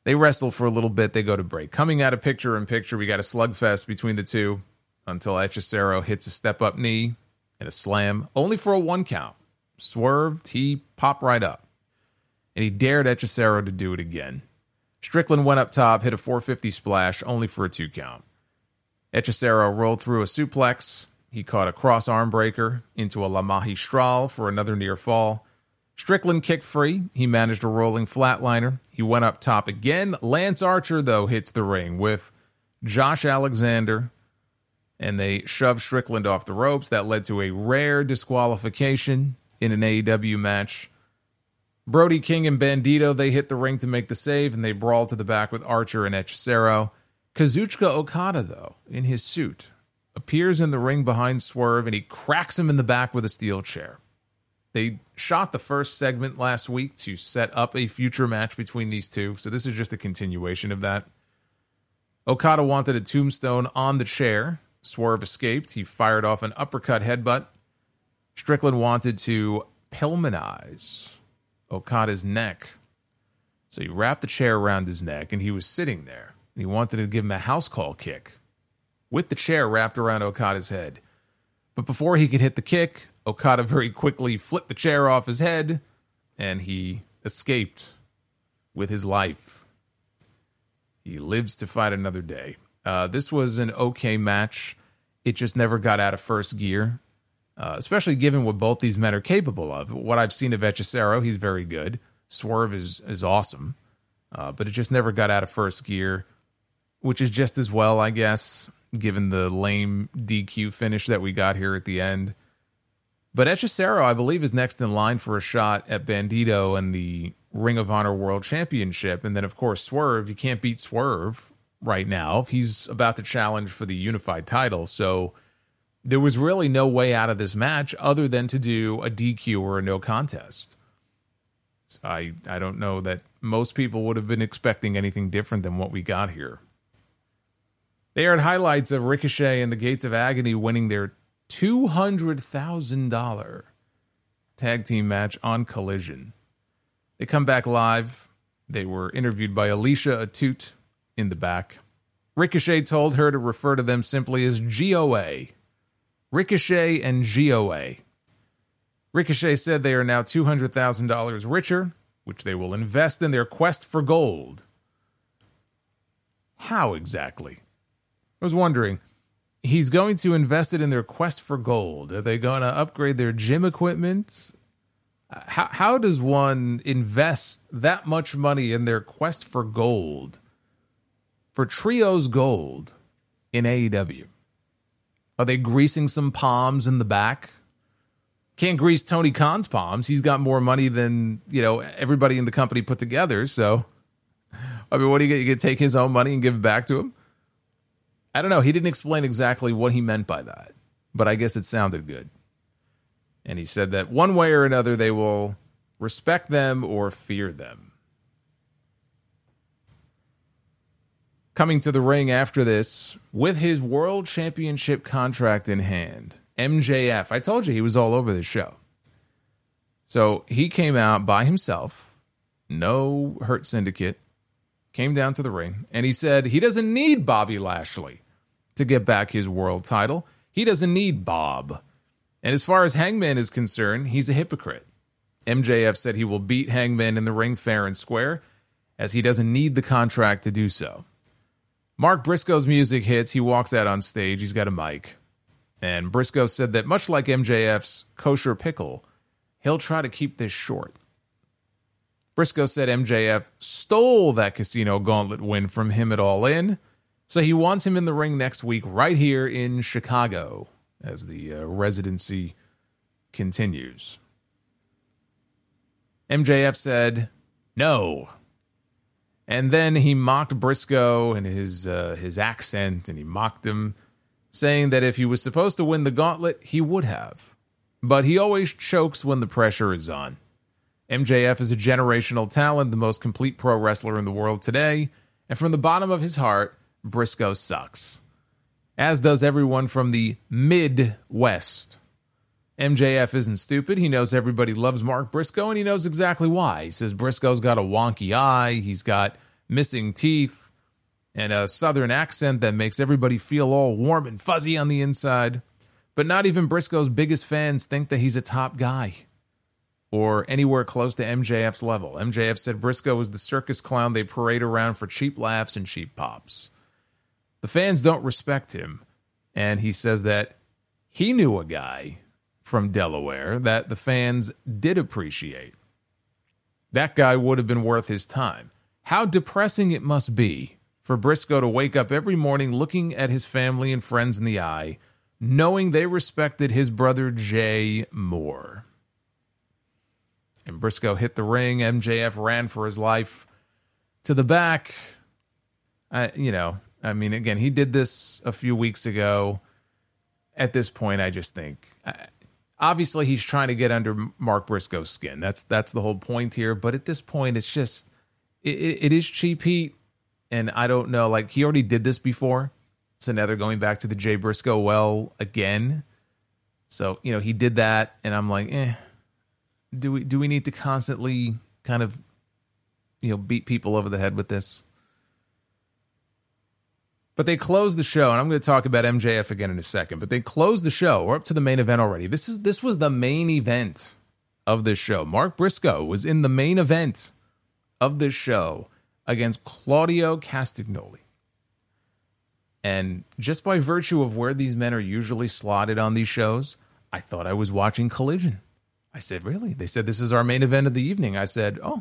They wrestle for a little bit. They go to break. Coming out of picture-in-picture, we got a slugfest between the two until Hechicero hits a step-up knee and a slam, only for a 1 count. Swerved, he popped right up. And he dared Hechicero to do it again. Strickland went up top, hit a 450 splash, only for a 2 count. Hechicero rolled through a suplex. He caught a cross arm breaker into a La Magistral for another near fall. Strickland kicked free. He managed a rolling flatliner. He went up top again. Lance Archer, though, hits the ring with Josh Alexander, and they shoved Strickland off the ropes. That led to a rare disqualification in an AEW match. Brody King and Bandito, they hit the ring to make the save, and they brawled to the back with Archer and Hechicero. Kazuchika Okada, though, in his suit, appears in the ring behind Swerve, and he cracks him in the back with a steel chair. They shot the first segment last week to set up a future match between these two, so this is just a continuation of that. Okada wanted a tombstone on the chair. Swerve escaped. He fired off an uppercut headbutt. Strickland wanted to Pillmanize Okada's neck. So he wrapped the chair around his neck, and he was sitting there. And he wanted to give him a house call kick with the chair wrapped around Okada's head. But before he could hit the kick, Okada very quickly flipped the chair off his head, and he escaped with his life. He lives to fight another day. This was an okay match. It just never got out of first gear, especially given what both these men are capable of. What I've seen of Hechicero, he's very good. Swerve is awesome, but it just never got out of first gear, which is just as well, I guess, given the lame DQ finish that we got here at the end. But Hechicero, I believe, is next in line for a shot at Bandito and the Ring of Honor World Championship. And then, of course, Swerve. You can't beat Swerve right now. He's about to challenge for the unified title. So there was really no way out of this match other than to do a DQ or a no contest. So I don't know that most people would have been expecting anything different than what we got here. They aired highlights of Ricochet and the Gates of Agony winning their $200,000 tag team match on Collision. They come back live. They were interviewed by Alicia Atout in the back. Ricochet told her to refer to them simply as GOA. Ricochet and GOA. Ricochet said they are now $200,000 richer, which they will invest in their quest for gold. How exactly? I was wondering. He's going to invest it in their quest for gold. Are they going to upgrade their gym equipment? How does one invest that much money in their quest for gold, for Trios Gold in AEW? Are they greasing some palms in the back? Can't grease Tony Khan's palms. He's got more money than, everybody in the company put together. So, I mean, what are you going to take his own money and give it back to him? I don't know. He didn't explain exactly what he meant by that, but I guess it sounded good. And he said that one way or another, they will respect them or fear them. Coming to the ring after this, with his world championship contract in hand, MJF. I told you he was all over this show. So he came out by himself, no Hurt Syndicate, came down to the ring, and he said he doesn't need Bobby Lashley to get back his world title. He doesn't need Bob. And as far as Hangman is concerned, he's a hypocrite. MJF said he will beat Hangman in the ring fair and square, as he doesn't need the contract to do so. Mark Briscoe's music hits. He walks out on stage. He's got a mic. And Briscoe said that much like MJF's kosher pickle, he'll try to keep this short. Briscoe said MJF stole that Casino Gauntlet win from him at All In, so he wants him in the ring next week right here in Chicago as the residency continues. MJF said no. And then he mocked Briscoe and his accent, and he mocked him, saying that if he was supposed to win the gauntlet, he would have. But he always chokes when the pressure is on. MJF is a generational talent, the most complete pro wrestler in the world today, and from the bottom of his heart, Briscoe sucks. As does everyone from the Midwest. MJF isn't stupid. He knows everybody loves Mark Briscoe, and he knows exactly why. He says Briscoe's got a wonky eye. He's got missing teeth, and a southern accent that makes everybody feel all warm and fuzzy on the inside. But not even Briscoe's biggest fans think that he's a top guy or anywhere close to MJF's level. MJF said Briscoe was the circus clown they parade around for cheap laughs and cheap pops. The fans don't respect him, and he says that he knew a guy from Delaware that the fans did appreciate. That guy would have been worth his time. How depressing it must be for Briscoe to wake up every morning looking at his family and friends in the eye, knowing they respected his brother Jay more. And Briscoe hit the ring. MJF ran for his life to the back. Again, he did this a few weeks ago. At this point, I just think, obviously he's trying to get under Mark Briscoe's skin. That's the whole point here. But at this point, it's just, it is cheap heat. And I don't know, like, he already did this before. So now they're going back to the Jay Briscoe well again. So, he did that. And I'm like, do we need to constantly kind of, beat people over the head with this? But they closed the show, and I'm going to talk about MJF again in a second, but they closed the show. We're up to the main event already. This was the main event of this show. Mark Briscoe was in the main event of this show against Claudio Castagnoli. And just by virtue of where these men are usually slotted on these shows, I thought I was watching Collision. I said, really? They said, this is our main event of the evening. I said, oh,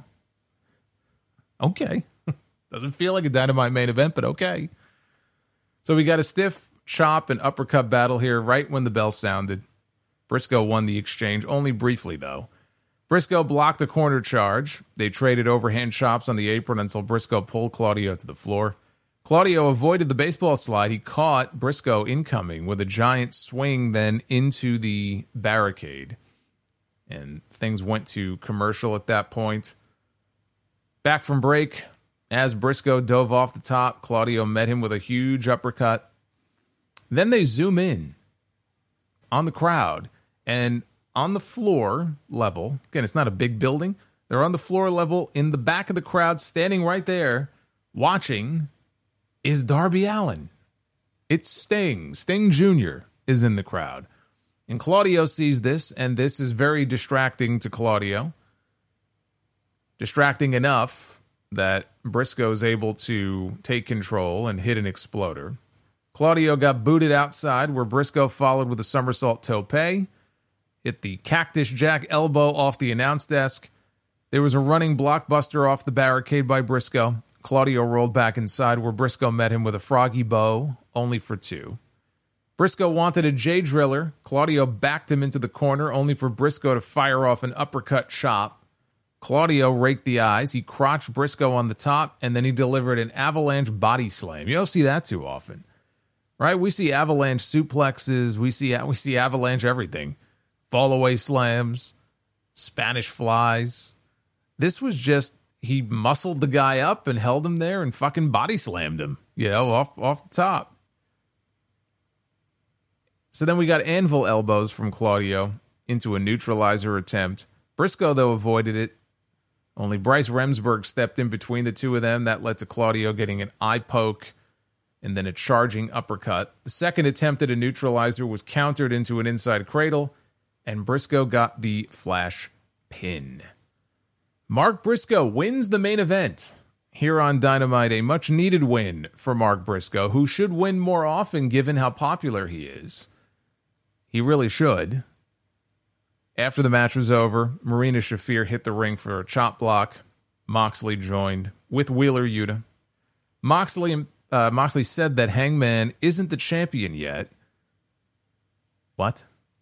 okay. Doesn't feel like a Dynamite main event, but okay. So we got a stiff chop and uppercut battle here right when the bell sounded. Briscoe won the exchange, only briefly, though. Briscoe blocked a corner charge. They traded overhand chops on the apron until Briscoe pulled Claudio to the floor. Claudio avoided the baseball slide. He caught Briscoe incoming with a giant swing then into the barricade. And things went to commercial at that point. Back from break, as Briscoe dove off the top, Claudio met him with a huge uppercut. Then they zoom in on the crowd, and on the floor level, again, it's not a big building, they're on the floor level in the back of the crowd, standing right there, watching, is Darby Allin. It's Sting. Sting Jr. is in the crowd. And Claudio sees this, and this is very distracting to Claudio. Distracting enough that Briscoe is able to take control and hit an exploder. Claudio got booted outside, where Briscoe followed with a somersault tope, hit the Cactus Jack elbow off the announce desk. There was a running blockbuster off the barricade by Briscoe. Claudio rolled back inside, where Briscoe met him with a froggy bow, only for two. Briscoe wanted a J-driller. Claudio backed him into the corner, only for Briscoe to fire off an uppercut chop. Claudio raked the eyes. He crotched Briscoe on the top, and then he delivered an avalanche body slam. You don't see that too often, right? We see avalanche suplexes. We see avalanche everything. Fall-away slams, Spanish flies. This was just, he muscled the guy up and held him there and fucking body slammed him, off the top. So then we got anvil elbows from Claudio into a neutralizer attempt. Briscoe, though, avoided it. Only Bryce Remsburg stepped in between the two of them. That led to Claudio getting an eye poke and then a charging uppercut. The second attempt at a neutralizer was countered into an inside cradle, and Briscoe got the flash pin. Mark Briscoe wins the main event here on Dynamite, a much-needed win for Mark Briscoe, who should win more often given how popular he is. He really should. After the match was over, Marina Shafir hit the ring for a chop block. Moxley joined with Wheeler Yuta. Moxley said that Hangman isn't the champion yet. What?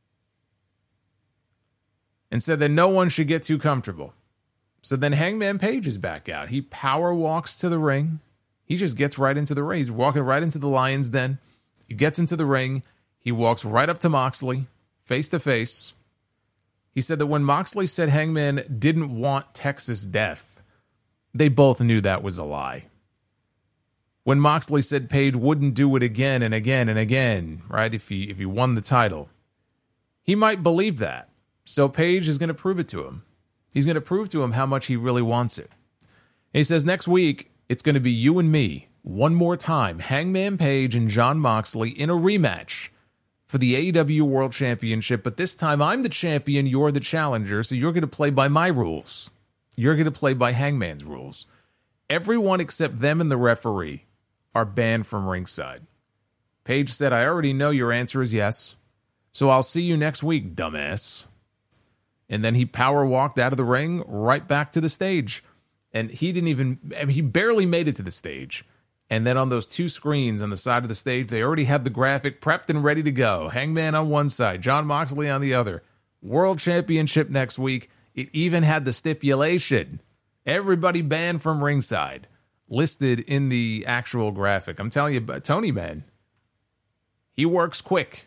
And said that no one should get too comfortable. So then Hangman Page is back out. He power walks to the ring. He just gets right into the ring. He's walking right into the Lion's Den. He gets into the ring. He walks right up to Moxley, face to face. He said that when Moxley said Hangman didn't want Texas Death, they both knew that was a lie. When Moxley said Page wouldn't do it again and again and again, right, if he won the title, he might believe that. So Page is going to prove it to him. He's going to prove to him how much he really wants it. And he says next week, It's going to be you and me one more time, Hangman Page and Jon Moxley in a rematch for the AEW World Championship. But this time I'm the champion, you're the challenger, so you're going to play by my rules. You're going to play by Hangman's rules. Everyone except them and the referee are banned from ringside. Page said, I already know your answer is yes, so I'll see you next week, dumbass. And then he power walked out of the ring right back to the stage. And he barely made it to the stage. And then on those two screens on the side of the stage, they already had the graphic prepped and ready to go. Hangman on one side, Jon Moxley on the other. World Championship next week. It even had the stipulation. Everybody banned from ringside. Listed in the actual graphic. I'm telling you, Tony, man, he works quick.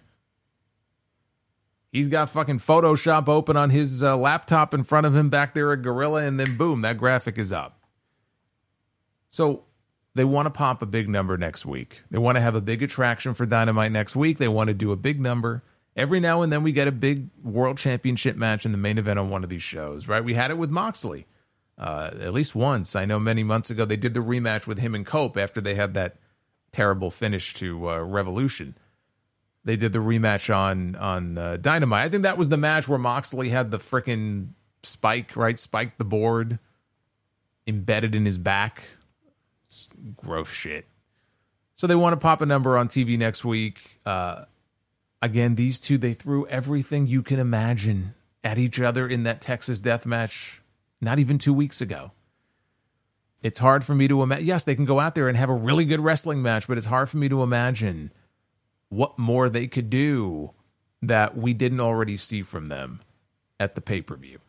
He's got fucking Photoshop open on his laptop in front of him back there at Gorilla, and then boom, that graphic is up. So they want to pop a big number next week. They want to have a big attraction for Dynamite next week. They want to do a big number. Every now and then we get a big World Championship match in the main event on one of these shows, right? We had it with Moxley at least once. I know many months ago they did the rematch with him and Cope after they had that terrible finish to Revolution. They did the rematch on Dynamite. I think that was the match where Moxley had the frickin' spike, right? Spiked the board, embedded in his back. Just gross shit. So they want to pop a number on TV next week. Again, these two, they threw everything you can imagine at each other in that Texas death match not even 2 weeks ago. It's hard for me to imagine. Yes, they can go out there and have a really good wrestling match, but it's hard for me to imagine what more they could do that we didn't already see from them at the pay-per-view.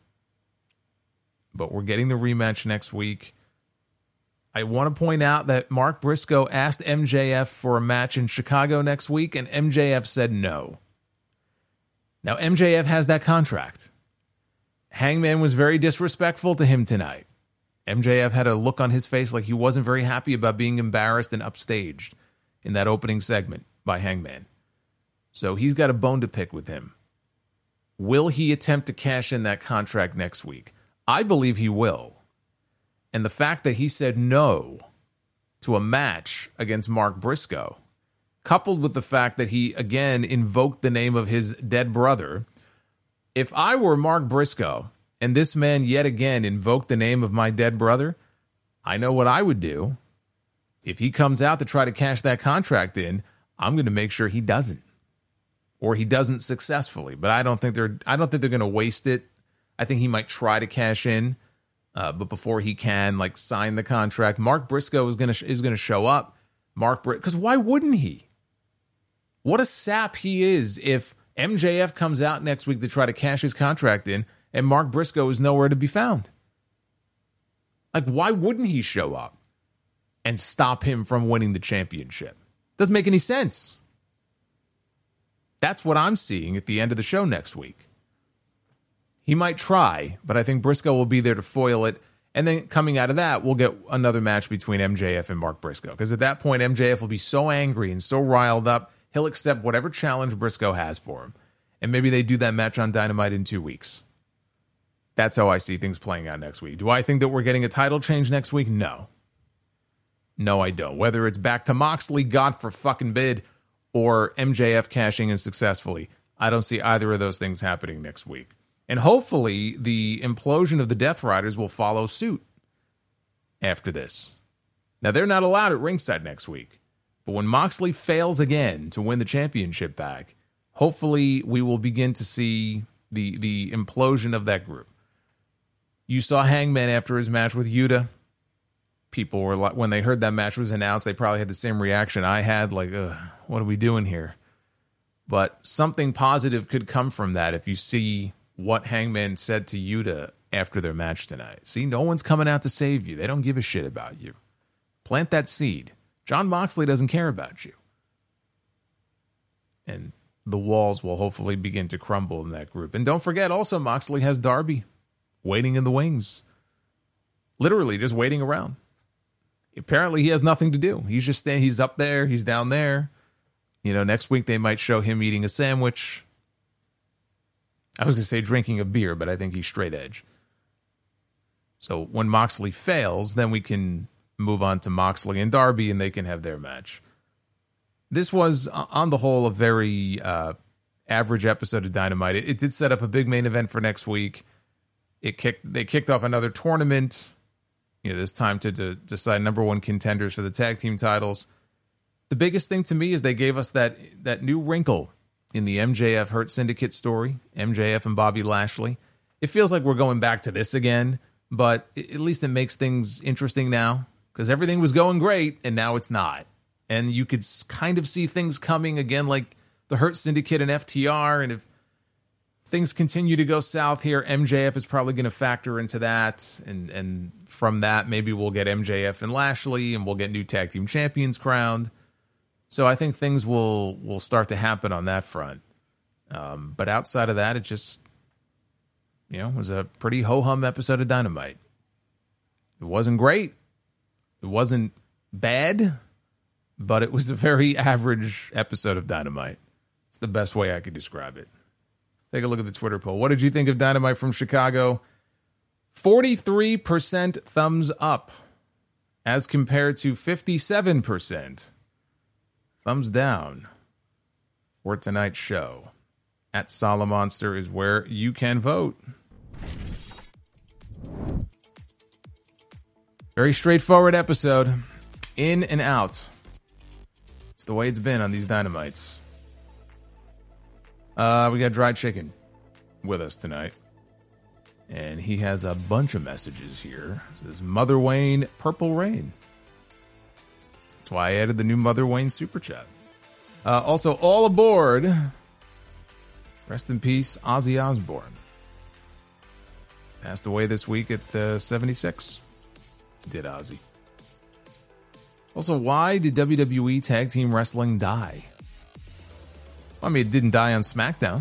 But we're getting the rematch next week. I want to point out that Mark Briscoe asked MJF for a match in Chicago next week, and MJF said no. Now, MJF has that contract. Hangman was very disrespectful to him tonight. MJF had a look on his face like he wasn't very happy about being embarrassed and upstaged in that opening segment by Hangman. So he's got a bone to pick with him. Will he attempt to cash in that contract next week? I believe he will. And the fact that he said no to a match against Mark Briscoe, coupled with the fact that he, again, invoked the name of his dead brother. If I were Mark Briscoe and this man yet again invoked the name of my dead brother, I know what I would do. If he comes out to try to cash that contract in, I'm going to make sure he doesn't. Or he doesn't successfully. But I don't think they're going to waste it. I think he might try to cash in. But before he can sign the contract, Mark Briscoe is going to show up. Because why wouldn't he? What a sap he is if MJF comes out next week to try to cash his contract in, and Mark Briscoe is nowhere to be found. Why wouldn't he show up and stop him from winning the championship? Doesn't make any sense. That's what I'm seeing at the end of the show next week. He might try, but I think Briscoe will be there to foil it. And then coming out of that, we'll get another match between MJF and Mark Briscoe. Because at that point, MJF will be so angry and so riled up, he'll accept whatever challenge Briscoe has for him. And maybe they do that match on Dynamite in 2 weeks. That's how I see things playing out next week. Do I think that we're getting a title change next week? No. No, I don't. Whether it's back to Moxley, God for fucking bid, or MJF cashing in successfully, I don't see either of those things happening next week. And hopefully the implosion of the Death Riders will follow suit after this. Now, they're not allowed at ringside next week. But when Moxley fails again to win the championship back, hopefully we will begin to see the implosion of that group. You saw Hangman after his match with Yuta. People were like, when they heard that match was announced, they probably had the same reaction I had, what are we doing here? But something positive could come from that if you see what Hangman said to Yuta after their match tonight. See, no one's coming out to save you. They don't give a shit about you. Plant that seed. Jon Moxley doesn't care about you. And the walls will hopefully begin to crumble in that group. And don't forget, also, Moxley has Darby waiting in the wings. Literally just waiting around. Apparently he has nothing to do. He's just staying. He's up there. He's down there. Next week they might show him eating a sandwich. I was going to say drinking a beer, but I think he's straight edge. So when Moxley fails, then we can move on to Moxley and Darby, and they can have their match. This was, on the whole, a very average episode of Dynamite. It did set up a big main event for next week. They kicked off another tournament, this time to decide number one contenders for the tag team titles. The biggest thing to me is they gave us that new wrinkle in the MJF Hurt Syndicate story, MJF and Bobby Lashley. It feels like we're going back to this again, but at least it makes things interesting now, because everything was going great, and now it's not. And you could kind of see things coming again, like the Hurt Syndicate and FTR, and if things continue to go south here, MJF is probably going to factor into that, and from that, maybe we'll get MJF and Lashley, and we'll get new tag team champions crowned. So I think things will start to happen on that front. But outside of that, it just, was a pretty ho-hum episode of Dynamite. It wasn't great. It wasn't bad, but it was a very average episode of Dynamite. It's the best way I could describe it. Let's take a look at the Twitter poll. What did you think of Dynamite from Chicago? 43% thumbs up, as compared to 57% thumbs down for tonight's show. At Solomonster is where you can vote. Very straightforward episode. In and out. It's the way it's been on these Dynamites. We got Dry Chicken with us tonight. And he has a bunch of messages here. It says, Mother Wayne, Purple Rain. That's why I added the new Mother Wayne Super Chat. Also, all aboard. Rest in peace, Ozzy Osbourne. Passed away this week at 76. Did Ozzy. Also, why did WWE Tag Team Wrestling die? I mean, it didn't die on SmackDown.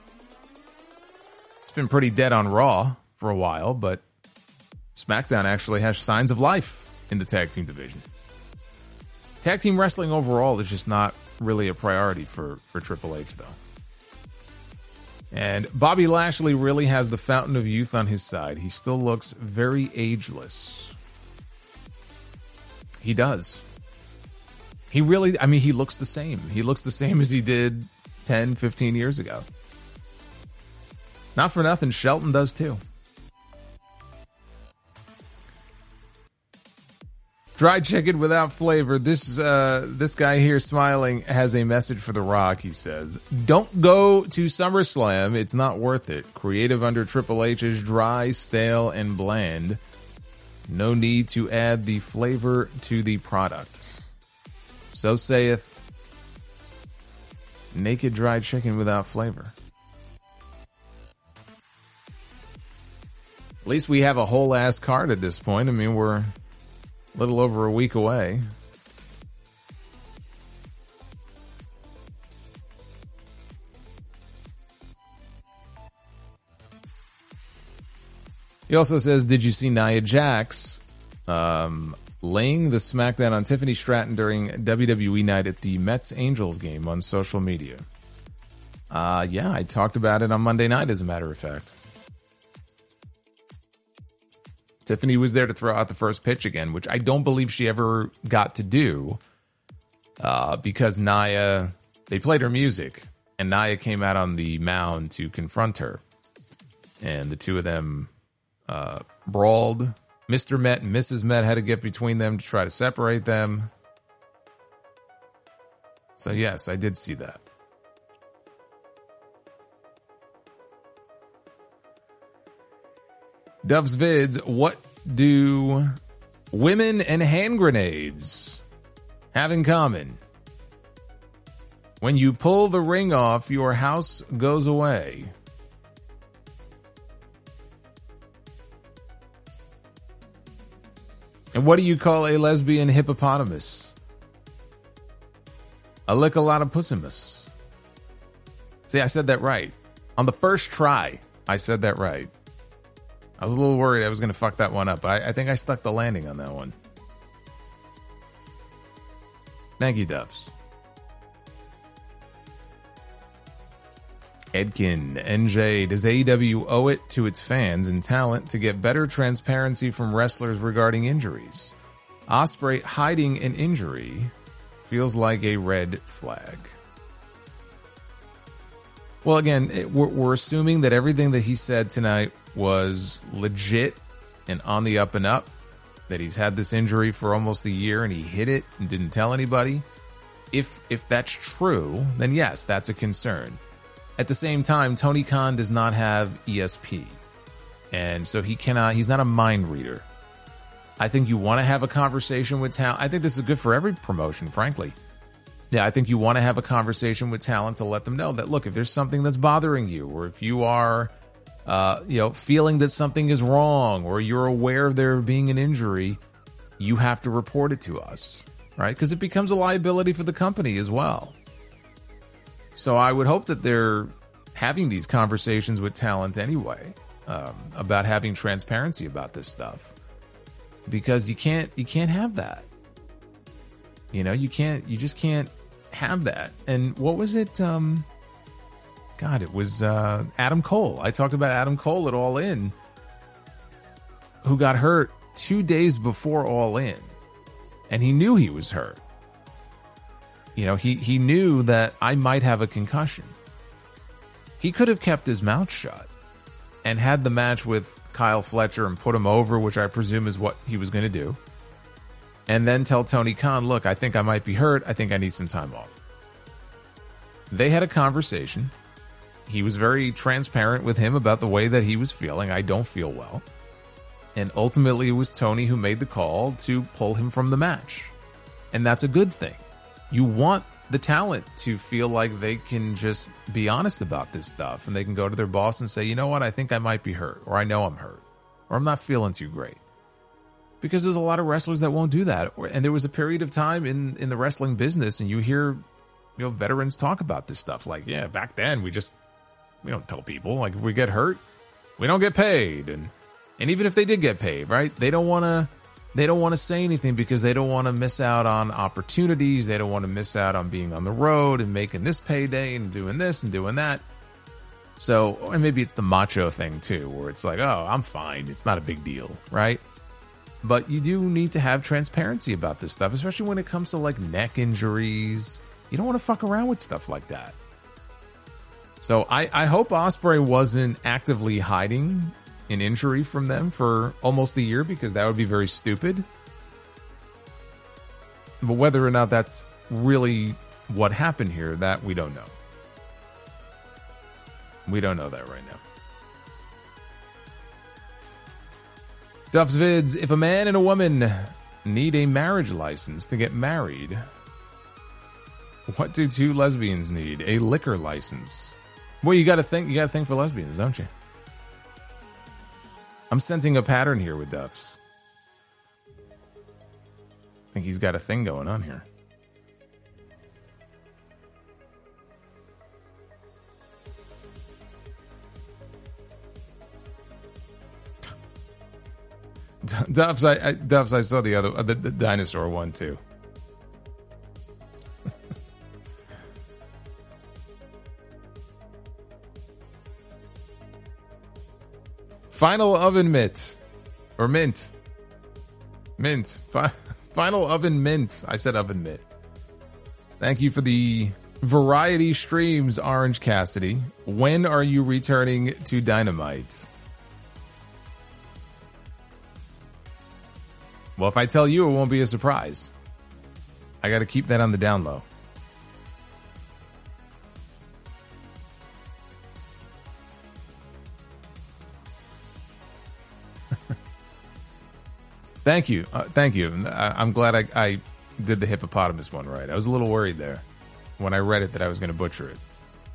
It's been pretty dead on Raw for a while, but SmackDown actually has signs of life in the tag team division. Tag team wrestling overall is just not really a priority for Triple H, though. And Bobby Lashley really has the fountain of youth on his side. He still looks very ageless. He does. He really, he looks the same. He looks the same as he did 10, 15 years ago. Not for nothing, Shelton does too. Dried chicken without flavor. This guy here smiling has a message for The Rock. He says, don't go to SummerSlam. It's not worth it. Creative under Triple H is dry, stale, and bland. No need to add the flavor to the product. So saith naked dried chicken without flavor. At least we have a whole ass card at this point. We're a little over a week away. He also says, did you see Nia Jax laying the smackdown on Tiffany Stratton during WWE Night at the Mets-Angels game on social media? Yeah, I talked about it on Monday night, as a matter of fact. Tiffany was there to throw out the first pitch again, which I don't believe she ever got to do because Nia, they played her music, and Nia came out on the mound to confront her. And the two of them brawled. Mr. Met and Mrs. Met had to get between them to try to separate them. So yes, I did see that. Dove's Vids, what do women and hand grenades have in common? When you pull the ring off, your house goes away. And what do you call a lesbian hippopotamus? A lick-a-lot-of-pussimus. See, I said that right. On the first try, I said that right. I was a little worried I was going to fuck that one up, but I think I stuck the landing on that one. Thank you, Duffs. Edkin, NJ, does AEW owe it to its fans and talent to get better transparency from wrestlers regarding injuries? Ospreay hiding an injury feels like a red flag. Well, again, we're assuming that everything that he said tonight was legit and on the up and up, that he's had this injury for almost a year and he hid it and didn't tell anybody. If that's true, then yes, that's a concern. At the same time, Tony Khan does not have ESP. And so he's not a mind reader. I think you want to have a conversation with talent. I think this is good for every promotion, frankly. Yeah, I think you want to have a conversation with talent to let them know that, look, if there's something that's bothering you, or if you are, feeling that something is wrong, or you're aware of there being an injury, you have to report it to us, right? Because it becomes a liability for the company as well. So I would hope that they're having these conversations with talent anyway, about having transparency about this stuff, because you can't have that. You just can't have that. And what was it? It was Adam Cole. I talked about Adam Cole at All In, who got hurt 2 days before All In, and he knew he was hurt. He knew that I might have a concussion. He could have kept his mouth shut and had the match with Kyle Fletcher and put him over, which I presume is what he was going to do. And then tell Tony Khan, look, I think I might be hurt. I think I need some time off. They had a conversation. He was very transparent with him about the way that he was feeling. I don't feel well. And ultimately, it was Tony who made the call to pull him from the match. And that's a good thing. You want the talent to feel like they can just be honest about this stuff, and they can go to their boss and say, you know what, I think I might be hurt, or I know I'm hurt, or I'm not feeling too great. Because there's a lot of wrestlers that won't do that. And there was a period of time in the wrestling business, and you hear, veterans talk about this stuff. Like, yeah, back then we don't tell people. Like, if we get hurt, we don't get paid. And even if they did get paid, right? They don't want to say anything because they don't want to miss out on opportunities. They don't want to miss out on being on the road and making this payday and doing this and doing that. So, and maybe it's the macho thing too, where it's like, oh, I'm fine. It's not a big deal, right? But you do need to have transparency about this stuff, especially when it comes to like neck injuries. You don't want to fuck around with stuff like that. So I hope Ospreay wasn't actively hiding an injury from them for almost a year, because that would be very stupid. But whether or not that's really what happened here, that we don't know. We don't know that right now. Duff's Vids, if a man and a woman need a marriage license to get married, what do two lesbians need? A liquor license. Well, you got to think for lesbians, don't you? I'm sensing a pattern here with Duffs. I think he's got a thing going on here. Duffs, I saw the other, the dinosaur one too. Final oven mint. Or mint. Mint. Final oven mint. I said oven mint. Thank you for the variety streams, Orange Cassidy. When are you returning to Dynamite? Well, if I tell you, it won't be a surprise. I got to keep that on the down low. Thank you. Thank you. I'm glad I did the hippopotamus one right. I was a little worried there when I read it that I was going to butcher it.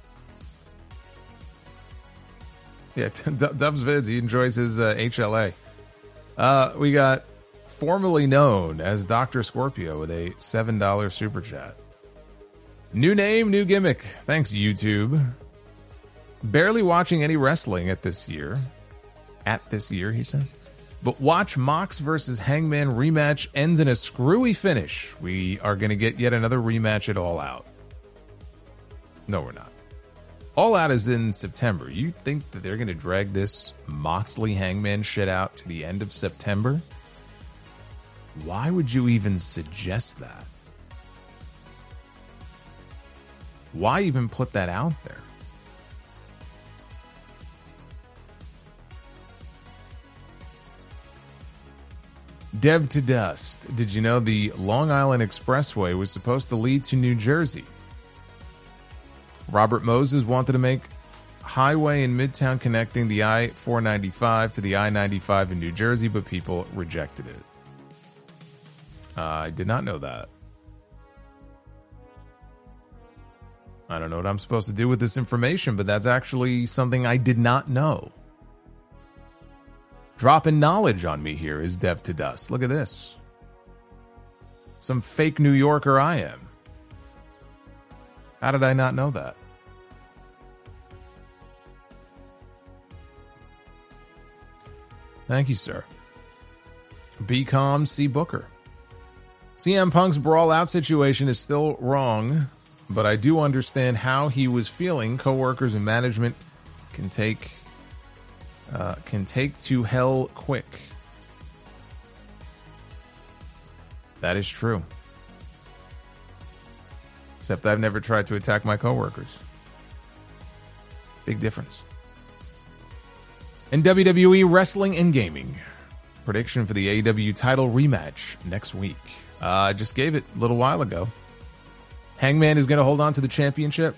Yeah, Dubs Vids, he enjoys his HLA. We got formerly known as Dr. Scorpio with a $7 super chat. New name, new gimmick. Thanks, YouTube. Barely watching any wrestling at this year, he says. But watch Mox versus Hangman rematch ends in a screwy finish. We are going to get yet another rematch at All Out. No, we're not. All Out is in September. You think that they're going to drag this Moxley Hangman shit out to the end of September? Why would you even suggest that? Why even put that out there? Dev to Dust. Did you know the Long Island Expressway was supposed to lead to New Jersey? Robert Moses wanted to make highway in Midtown connecting the I-495 to the I-95 in New Jersey, but people rejected it. I did not know that. I don't know what I'm supposed to do with this information, but that's actually something I did not know. Dropping knowledge on me here is Dev to Dust. Look at this. Some fake New Yorker I am. How did I not know that? Thank you, sir. Be calm, C. Booker. CM Punk's brawl out situation is still wrong, but I do understand how he was feeling. Coworkers and management can take to hell quick. That is true. Except I've never tried to attack my coworkers. Big difference. In WWE Wrestling and Gaming, prediction for the AEW title rematch next week. I just gave it a little while ago. Hangman is going to hold on to the championship.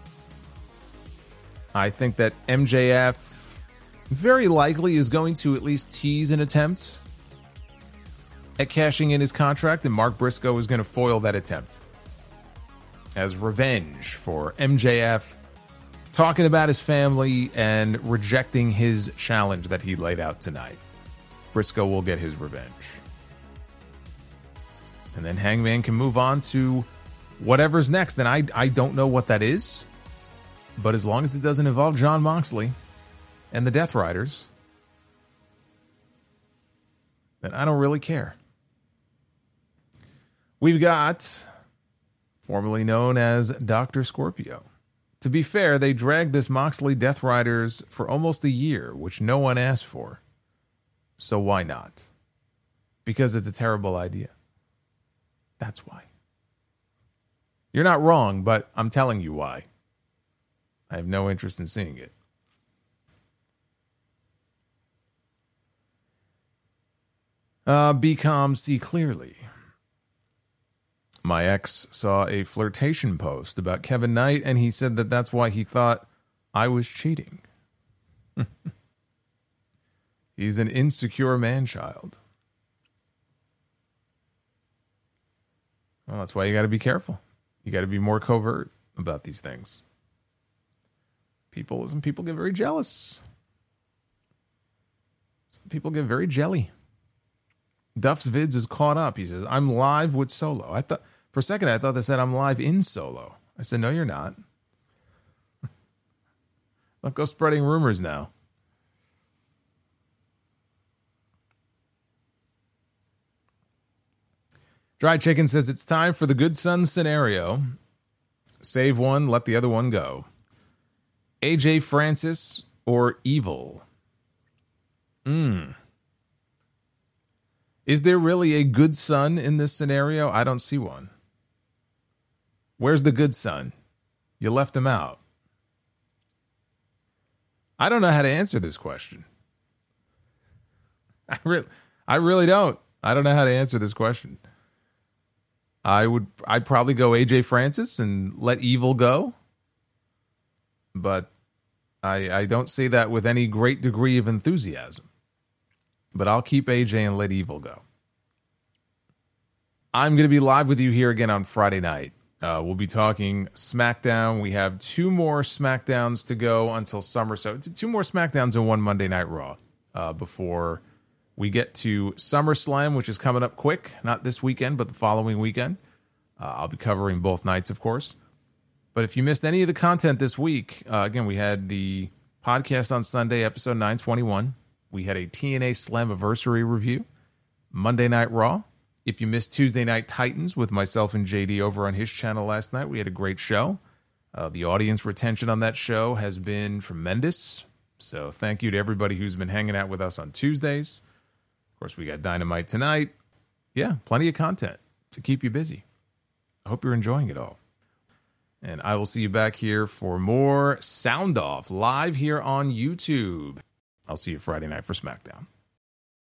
I think that MJF very likely is going to at least tease an attempt at cashing in his contract, and Mark Briscoe is going to foil that attempt as revenge for MJF talking about his family and rejecting his challenge that he laid out tonight. Briscoe will get his revenge. And then Hangman can move on to whatever's next. And I don't know what that is, but as long as it doesn't involve Jon Moxley and the Death Riders, then I don't really care. We've got formerly known as Dr. Scorpio. To be fair, they dragged this Moxley Death Riders for almost a year, which no one asked for. So why not? Because it's a terrible idea. That's why. You're not wrong, but I'm telling you why. I have no interest in seeing it. Be calm, see clearly. My ex saw a flirtation post about Kevin Knight, and he said that that's why he thought I was cheating. He's an insecure man-child. Well, that's why you got to be careful. You got to be more covert about these things. Some people get very jealous. Some people get very jelly. Duff's Vids is caught up. He says, I'm live with Solo. For a second, I thought they said I'm live in Solo. I said, no, you're not. Don't go spreading rumors now. Dry Chicken says it's time for the good son scenario. Save one, let the other one go. AJ Francis or Evil? Is there really a good son in this scenario? I don't see one. Where's the good son? You left him out. I don't know how to answer this question. I really don't. I don't know how to answer this question. I'd probably go AJ Francis and let Evil go. But I don't say that with any great degree of enthusiasm. But I'll keep AJ and let Evil go. I'm going to be live with you here again on Friday night. We'll be talking SmackDown. We have 2 more SmackDowns to go until Summer. So 2 more SmackDowns and 1 Monday Night Raw before we get to SummerSlam, which is coming up quick. Not this weekend, but the following weekend. I'll be covering both nights, of course. But if you missed any of the content this week, again, we had the podcast on Sunday, episode 921. We had a TNA Slammiversary review, Monday Night Raw. If you missed Tuesday Night Titans with myself and JD over on his channel last night, we had a great show. The audience retention on that show has been tremendous. So thank you to everybody who's been hanging out with us on Tuesdays. Of course, we got Dynamite tonight. yeah, plenty of content to keep you busy. I hope you're enjoying it all. And I will see you back here for more Sound Off live here on YouTube. I'll see you Friday night for SmackDown.